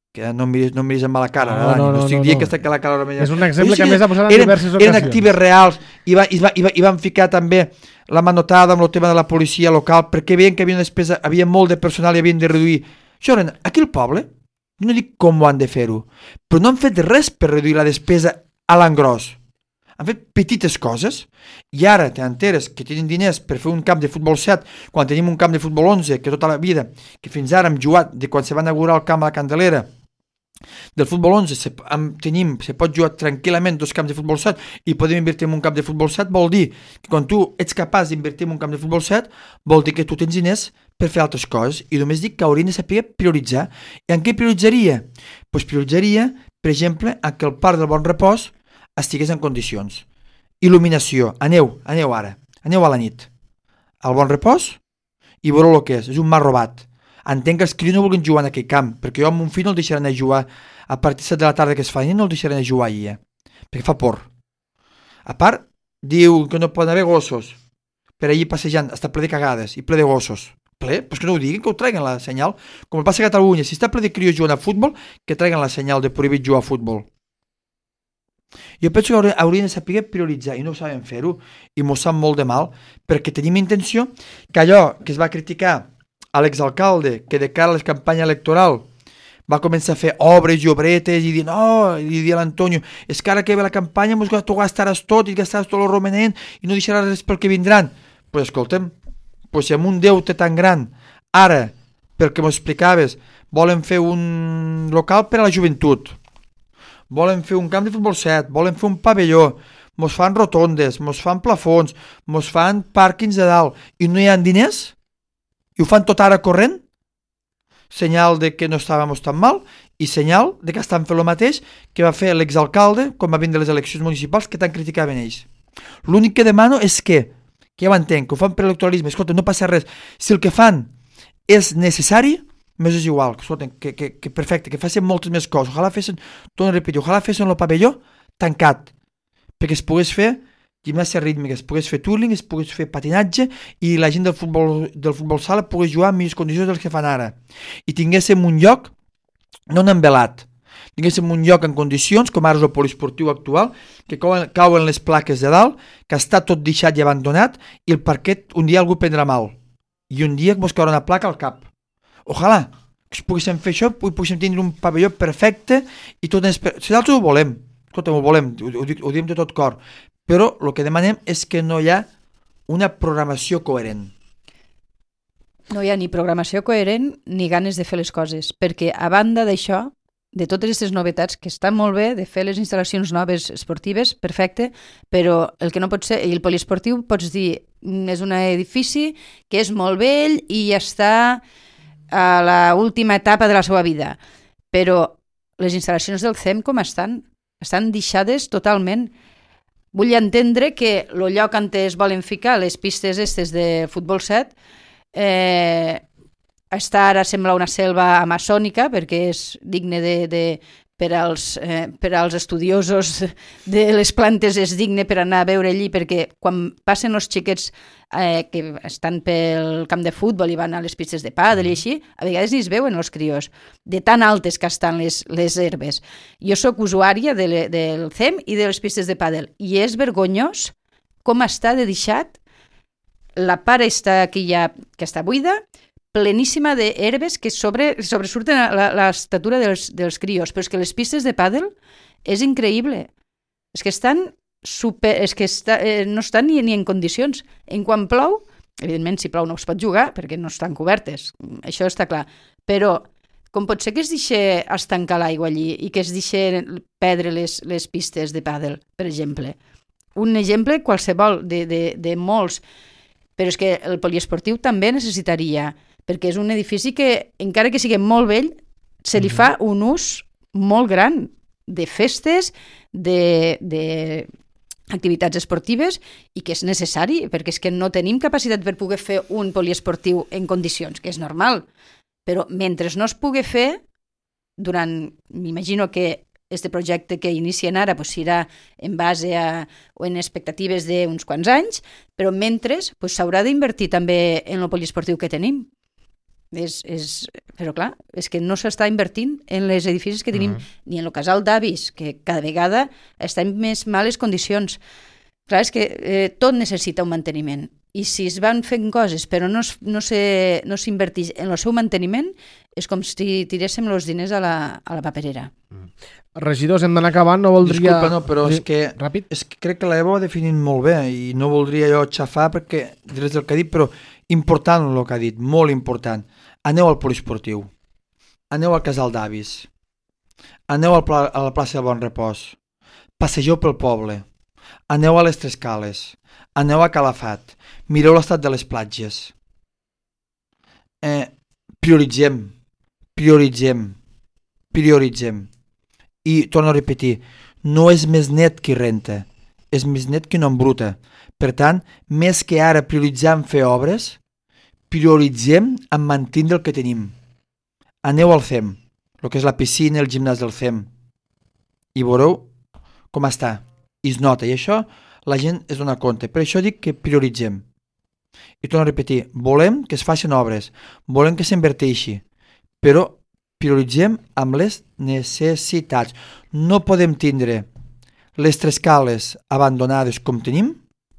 que no em miris, no em miris amb mala cara, No, no, Dani, no, no, no, estic no, dient no. que està que la cara vermella. És un exemple Però que a més ha posat en eren, diverses eren ocasions. actives reals i, va, i, va, i, va, i van ficar també la manotada amb el tema de la policia local perquè veien que havia una despesa, havia molt de personal i havien de reduir. Això eren, aquí al poble, no dic com ho han de fer-ho, però no han fet res per reduir la despesa a l'engròs. Han fet petites coses i ara t'enteres que tenen diners per fer un camp de futbol set quan tenim un camp de futbol onze que tota la vida, que fins ara hem jugat de quan se va inaugurar el camp a la Candelera del futbol onze, se, am, tenim, se pot jugar tranquil·lament dos camps de futbol set i podem invertir en un camp de futbol set, vol dir que quan tu ets capaç d'invertir en un camp de futbol set vol dir que tu tens diners per fer altres coses i només dic que haurien de saber prioritzar. I en què prioritzaria? Doncs pues prioritzaria, per exemple, a que el parc del Bon Repòs estigués en condicions. Il·luminació. Aneu, aneu ara. Aneu a la nit. Al Bon Repòs i veureu el que és. És un mar robat. Entenc que els crios no vulguin jugar en aquell camp, perquè jo amb un fill no el deixaré anar a jugar a partir de set de la tarda que es fa i no el deixaré anar a jugar allà, perquè fa por. A part, diu que no poden haver gossos per allí passejant, està ple de cagades i ple de gossos. Ple? Pues que no ho diguin, que ho traiguen la senyal. Com el passa a Catalunya, si està ple de crios jugant a futbol, que traiguen la senyal de prohibit jugar a futbol. Jo penso que haurien de saber prioritzar i no saben fer-ho i m'ho sap molt de mal perquè tenim intenció que allò que es va criticar a l'exalcalde que de cara a la campanya electoral va començar a fer obres i obretes i dir no, i dir a l'Antonio és que ara que ve la campanya mos tu gastaràs tot i gastaràs tot el romanent i no deixaràs res pel que vindran. Doncs pues escolta'm, pues si amb un deute tan gran ara, pel que m'ho explicaves, volen fer un local per a la joventut, volen fer un camp de futbol set, volen fer un pavelló, mos fan rotondes, mos fan plafons, mos fan pàrquings de dalt i no hi ha diners? I ho fan tot ara corrent? Senyal de que no estàvem tan mal i senyal de que estan fent el mateix que va fer l'exalcalde quan va vindre les eleccions municipals que tant criticaven ells. L'únic que demano és que, que ja ho entenc, que ho fan per electoralisme, escolta, no passa res. Si el que fan és necessari, més és igual, escolta, que, que, que perfecte, que facin moltes més coses. Ojalà fessin, torno a repetir, ojalà fessin el pavelló tancat, perquè es pogués fer gimnàstica rítmica, es pogués fer twirling, es pogués fer patinatge i la gent del futbol, del futbol sala pogués jugar en millors condicions dels que fan ara. I tinguéssim un lloc no envelat, tinguéssim un lloc en condicions, com ara és el poliesportiu actual, que cauen, cauen les plaques de dalt, que està tot deixat i abandonat i el parquet un dia algú prendrà mal. I un dia mos caurà una placa al cap. Ojalà que poguéssim fer això i poguéssim tindre un pavelló perfecte i tot és... Si nosaltres ho volem, escolta, ho volem, ho, ho, ho diem de tot cor, però el que demanem és que no hi ha una programació coherent. No hi ha ni programació coherent ni ganes de fer les coses, perquè a banda d'això, de totes aquestes novetats que estan molt bé, de fer les instal·lacions noves esportives, perfecte, però el que no pot ser, i el poliesportiu pots dir, és un edifici que és molt vell i ja està a la última etapa de la seva vida, però les instal·lacions del C E M com estan? Estan deixades totalment. Vull entendre que el lloc on es volen ficar les pistes estes de futbol set eh, està ara sembla una selva amazònica perquè és digne de, de per als, eh, per als estudiosos de les plantes és digne per anar a veure allí perquè quan passen els xiquets eh, que estan pel camp de futbol i van a les pistes de pàdel i així, a vegades ni es veuen els crios, de tan altes que estan les, les herbes. Jo sóc usuària de le, del C E M i de les pistes de pàdel i és vergonyós com està de deixat la part està aquí ja, que està buida, pleníssima d'herbes que sobre, sobresurten l'estatura dels, dels crios, però és que les pistes de pàdel és increïble. És que estan super, és que està, eh, no estan ni, ni en condicions. En quan plou, evidentment si plou no es pot jugar perquè no estan cobertes, això està clar, però com pot ser que es deixi estancar l'aigua allí i que es deixi perdre les, les pistes de pàdel, per exemple. Un exemple qualsevol de, de, de molts, però és que el poliesportiu també necessitaria, perquè és un edifici que, encara que sigui molt vell, se li fa un ús molt gran de festes, de, de activitats esportives i que és necessari, perquè és que no tenim capacitat per poder fer un poliesportiu en condicions, que és normal, però mentre no es pugui fer, durant, m'imagino que este projecte que inicien ara pues, serà en base a, o en expectatives d'uns quants anys, però mentre s'haurà pues, d'invertir també en el poliesportiu que tenim. És, és, però clar, és que no s'està invertint en les edificis que tenim, mm. ni en el casal d'avis, que cada vegada està en més males condicions. Clar, és que eh, tot necessita un manteniment. I si es van fent coses però no, es, no, se, no s'inverteix en el seu manteniment, és com si tiréssim els diners a la, a la paperera. Mm. Regidors, hem d'anar acabant, no voldria... Disculpa, no, però és que, Ràpid? és que crec que l'Eva ho ha definit molt bé i no voldria jo xafar perquè diràs del que ha dit, però important el que ha dit, molt important. Aneu al poliesportiu, aneu al casal d'avis, aneu al pla, a la plaça del Bon Repòs, passegeu pel poble, aneu a les Tres Cales, aneu a Calafat, mireu l'estat de les platges. Eh, prioritzem, prioritzem, prioritzem. I torno a repetir, no és més net qui renta, és més net qui no embruta. Per tant, més que ara prioritzar en fer obres, prioritzem en mantenir el que tenim. Aneu al C E M, el que és la piscina, el gimnàs del C E M, i veureu com està. I es nota, i això la gent es dona compte. Per això dic que prioritzem. I torno a repetir, volem que es facin obres, volem que s'inverteixi, però prioritzem amb les necessitats. No podem tindre les Tres Cales abandonades com tenim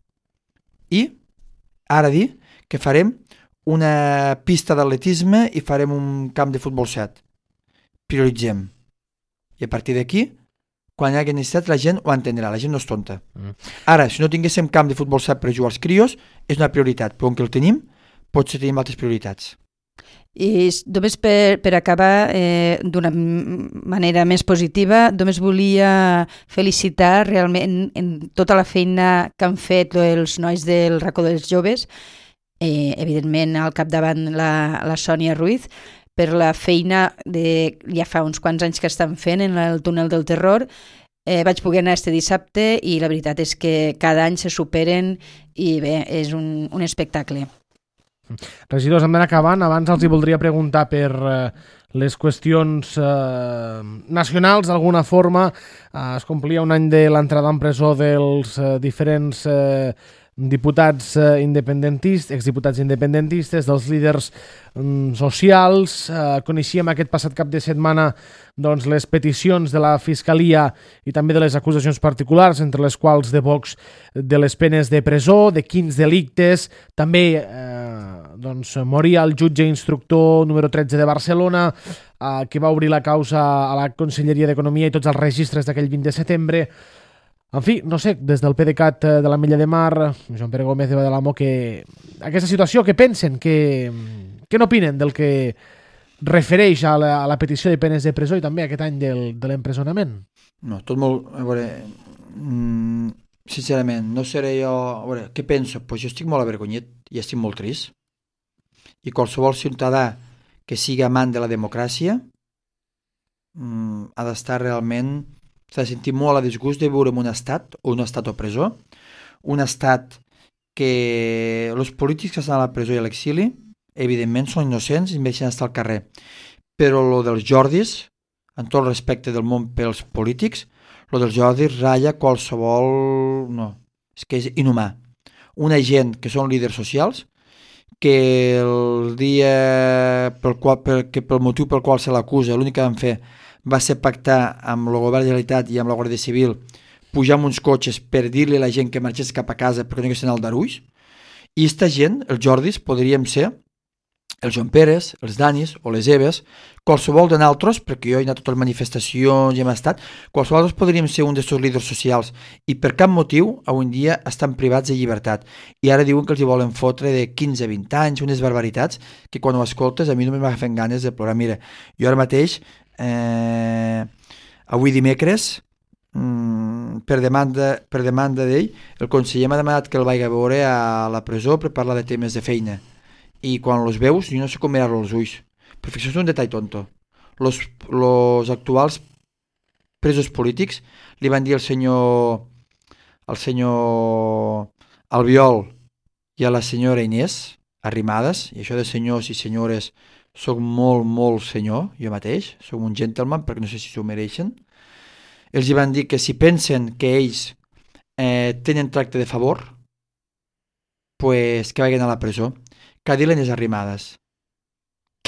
i ara dir que farem una pista d'atletisme i farem un camp de futbol set. Prioritzem. I a partir d'aquí, quan hi hagi necessitat, la gent ho entendrà, la gent no és tonta. Mm. Ara, si no tinguéssim camp de futbol set per jugar als crios, és una prioritat, però com que el tenim, potser tenim altres prioritats. I només per, per acabar eh, d'una manera més positiva, només volia felicitar realment en tota la feina que han fet els nois del racó dels joves, eh, evidentment al capdavant la, la Sònia Ruiz, per la feina de ja fa uns quants anys que estan fent en el túnel del terror. Eh, vaig poder anar este dissabte i la veritat és que cada any se superen i bé, és un, un espectacle. Regidors, hem d'anar acabant. Abans els hi voldria preguntar per eh, les qüestions eh, nacionals, d'alguna forma. Eh, es complia un any de l'entrada en presó dels eh, diferents eh, diputats eh, independentistes, exdiputats independentistes, dels líders mm, socials. Eh, coneixíem aquest passat cap de setmana doncs, les peticions de la Fiscalia i també de les acusacions particulars, entre les quals de Vox de les penes de presó, de quins delictes. També eh, doncs, moria el jutge instructor número tretze de Barcelona, eh, que va obrir la causa a la Conselleria d'Economia i tots els registres d'aquell vint de setembre. En fi, no sé, des del PDeCAT de l'Ametlla de Mar, Joan Pere Gómez de Badalamo, que aquesta situació, què pensen, què n'opinen del que refereix a la, a la petició de penes de presó i també aquest any del, de l'empresonament? No, tot molt... A veure, mm, sincerament, no seré jo... A veure, què penso? Pues jo estic molt avergonyit i estic molt trist. I qualsevol ciutadà que sigui amant de la democràcia mm, ha d'estar realment... S'ha de sentir molt a disgust de viure en un estat, o un estat opressor, un estat que els polítics que estan a la presó i a l'exili, evidentment són innocents i mereixen estar al carrer. Però lo dels Jordis, amb tot el respecte del món pels polítics, lo dels Jordis ratlla qualsevol... No, és que és inhumà. Una gent que són líders socials, que el dia pel, qual, pel, que pel motiu pel qual se l'acusa, l'únic que van fer va ser pactar amb el govern de la Generalitat i amb la Guàrdia Civil, pujar amb uns cotxes per dir-li a la gent que marxés cap a casa perquè no haguessin el Daruix. I aquesta gent, els Jordis, podríem ser els Joan Peres, els Danis o les Eves, qualsevol de nosaltres, perquè jo he anat a totes les manifestacions i hem estat, qualsevol d'altres podríem ser un d'aquests líders socials i per cap motiu avui en dia estan privats de llibertat. I ara diuen que els hi volen fotre de quinze a vint anys, unes barbaritats que quan ho escoltes a mi només m'agafen ganes de plorar. Mira, jo ara mateix Eh, avui dimecres mm, per demanda, per demanda d'ell el conseller m'ha demanat que el vagi a veure a la presó per parlar de temes de feina i quan els veus jo no sé com mirar-lo als ulls, però fixa't, és un detall tonto. Los, los actuals presos polítics li van dir al senyor al senyor Albiol i a la senyora Inés Arrimadas, i això de senyors i senyores soc molt, molt senyor, jo mateix, soc un gentleman perquè no sé si s'ho mereixen. Els hi van dir que si pensen que ells eh, tenen tracte de favor, pues que vagin a la presó. Que dir-les Arrimadas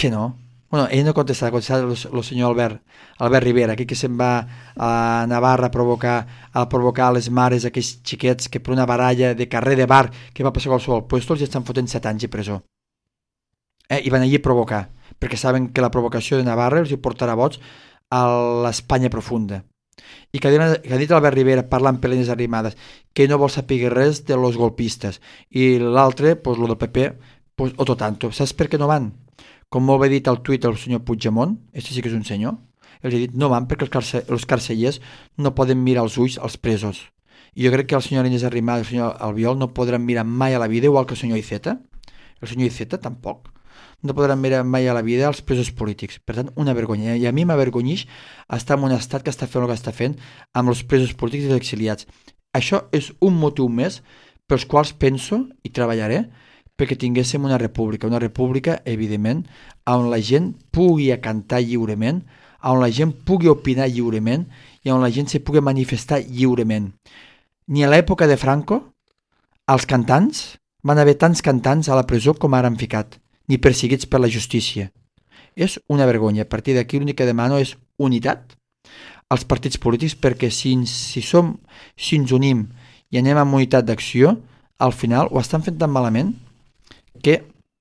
Que no. Bueno, ell no contestarà, contestarà el senyor Albert, Albert Rivera, aquí que se'n va a Navarra a provocar, a provocar les mares aquells xiquets que per una baralla de carrer de bar que va passar qualsevol puesto els estan fotent set anys de presó. Eh, I van allí a provocar, perquè saben que la provocació de Navarra els hi portarà vots a l'Espanya profunda. I que ha dit Albert Rivera parlant per les arrimades que no vol saber res de los golpistes i l'altre, pues, lo del P P, pues, otro tanto. Saps per què no van? Com molt bé dit al tuit el senyor Puigdemont, este sí que és un senyor, els ha dit no van perquè els, carce els carcellers no poden mirar als ulls als presos. I jo crec que el senyor Inés Arrimadas i el senyor Albiol no podran mirar mai a la vida, igual que el senyor Iceta, el senyor Iceta tampoc, no podran mirar mai a la vida als presos polítics. Per tant, una vergonya. I a mi m'avergonyix estar en un estat que està fent el que està fent amb els presos polítics i els exiliats. Això és un motiu més pels quals penso i treballaré perquè tinguéssim una república, una república, evidentment, on la gent pugui cantar lliurement, on la gent pugui opinar lliurement i on la gent se pugui manifestar lliurement. Ni a l'època de Franco, els cantants, van haver tants cantants a la presó com ara han ficat, ni perseguits per la justícia. És una vergonya. A partir d'aquí l'únic que demano és unitat als partits polítics perquè si, si, som, si ens unim i anem amb unitat d'acció, al final ho estan fent tan malament que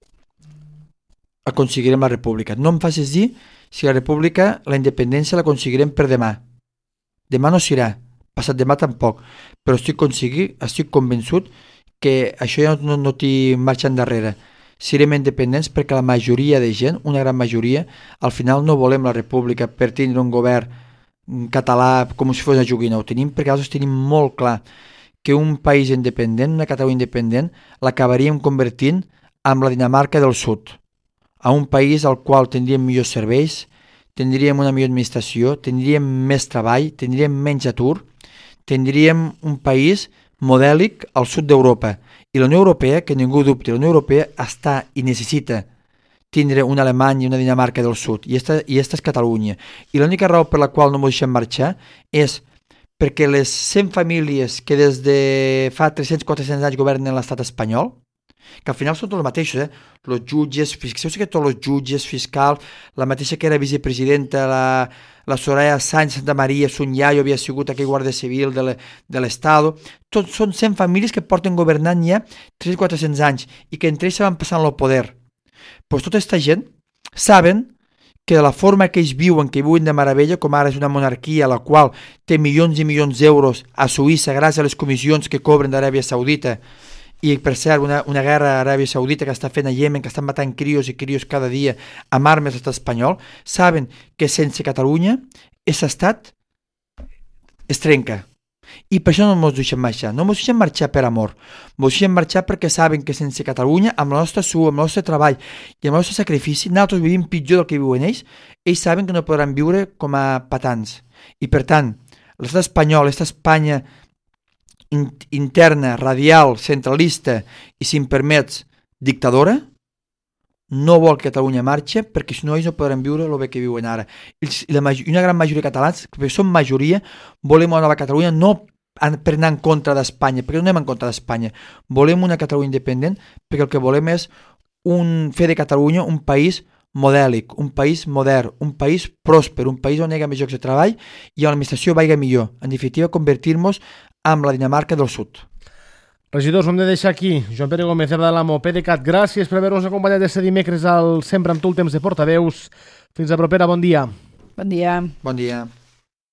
aconseguirem la república. No em facis dir si la república, la independència l'aconseguirem per demà. Demà no serà, passat demà tampoc, però estic, estic convençut que això ja no, no t'hi marxa endarrere. Serem independents perquè la majoria de gent, una gran majoria, al final no volem la república per tindre un govern català com si fos a joguina. Ho tenim perquè nosaltres tenim molt clar que un país independent, una Catalunya independent, l'acabaríem convertint amb la Dinamarca del Sud, a un país al qual tindríem millors serveis, tindríem una millor administració, tindríem més treball, tindríem menys atur, tindríem un país modèlic al sud d'Europa. I la Unió Europea, que ningú dubti, la Unió Europea està i necessita tindre una Alemanya i una Dinamarca del Sud, i esta, i esta és Catalunya. I l'única raó per la qual no ens deixem marxar és perquè les cent famílies que des de fa tres-cents a quatre-cents anys governen l'estat espanyol, que al final són tots els mateixos, eh? Els jutges, fixeu-vos que tots els jutges, fiscals, la mateixa que era vicepresidenta, la, la Soraya Sáenz Santa Maria, son iaio havia sigut aquell guàrdia civil de l'Estado, tots són cent famílies que porten governant ja tres-cents a quatre-cents anys i que entre ells se van passant el poder. Pues tota aquesta gent saben que de la forma que ells viuen, que viuen de meravella, com ara és una monarquia la qual té milions i milions d'euros a Suïssa gràcies a les comissions que cobren d'Aràbia Saudita, i per cert una, una guerra a Aràbia Saudita que està fent a Yemen, que estan matant crios i crios cada dia amb armes a l'estat espanyol, saben que sense Catalunya aquest estat es trenca. I per això no ens deixem marxar. No ens deixem marxar per amor. Ens deixem marxar perquè saben que sense Catalunya, amb la nostra sua, amb el nostre treball i amb el nostre sacrifici, nosaltres vivim pitjor del que viuen ells, ells saben que no podran viure com a patans. I per tant, l'estat espanyol, aquesta Espanya interna, radial, centralista i, si em permets, dictadora, no vol que Catalunya marxa perquè si no ells no podran viure el bé que viuen ara. I la, una gran majoria de catalans, perquè som majoria, volem una nova Catalunya no per anar en contra d'Espanya, perquè no anem en contra d'Espanya. Volem una Catalunya independent perquè el que volem és un, fer de Catalunya un país modèlic, un país modern, un país pròsper, un país on hi ha més llocs de treball i on l'administració vaiga millor. En definitiva, convertir-nos amb la Dinamarca del Sud. Regidors, ho hem de deixar aquí. Joan Pere Gómez, de l'Amo PDeCAT, gràcies per haver-nos acompanyat este dimecres al Sempre amb tu, el temps de portaveus. Fins a propera, bon dia. Bon dia. Bon dia.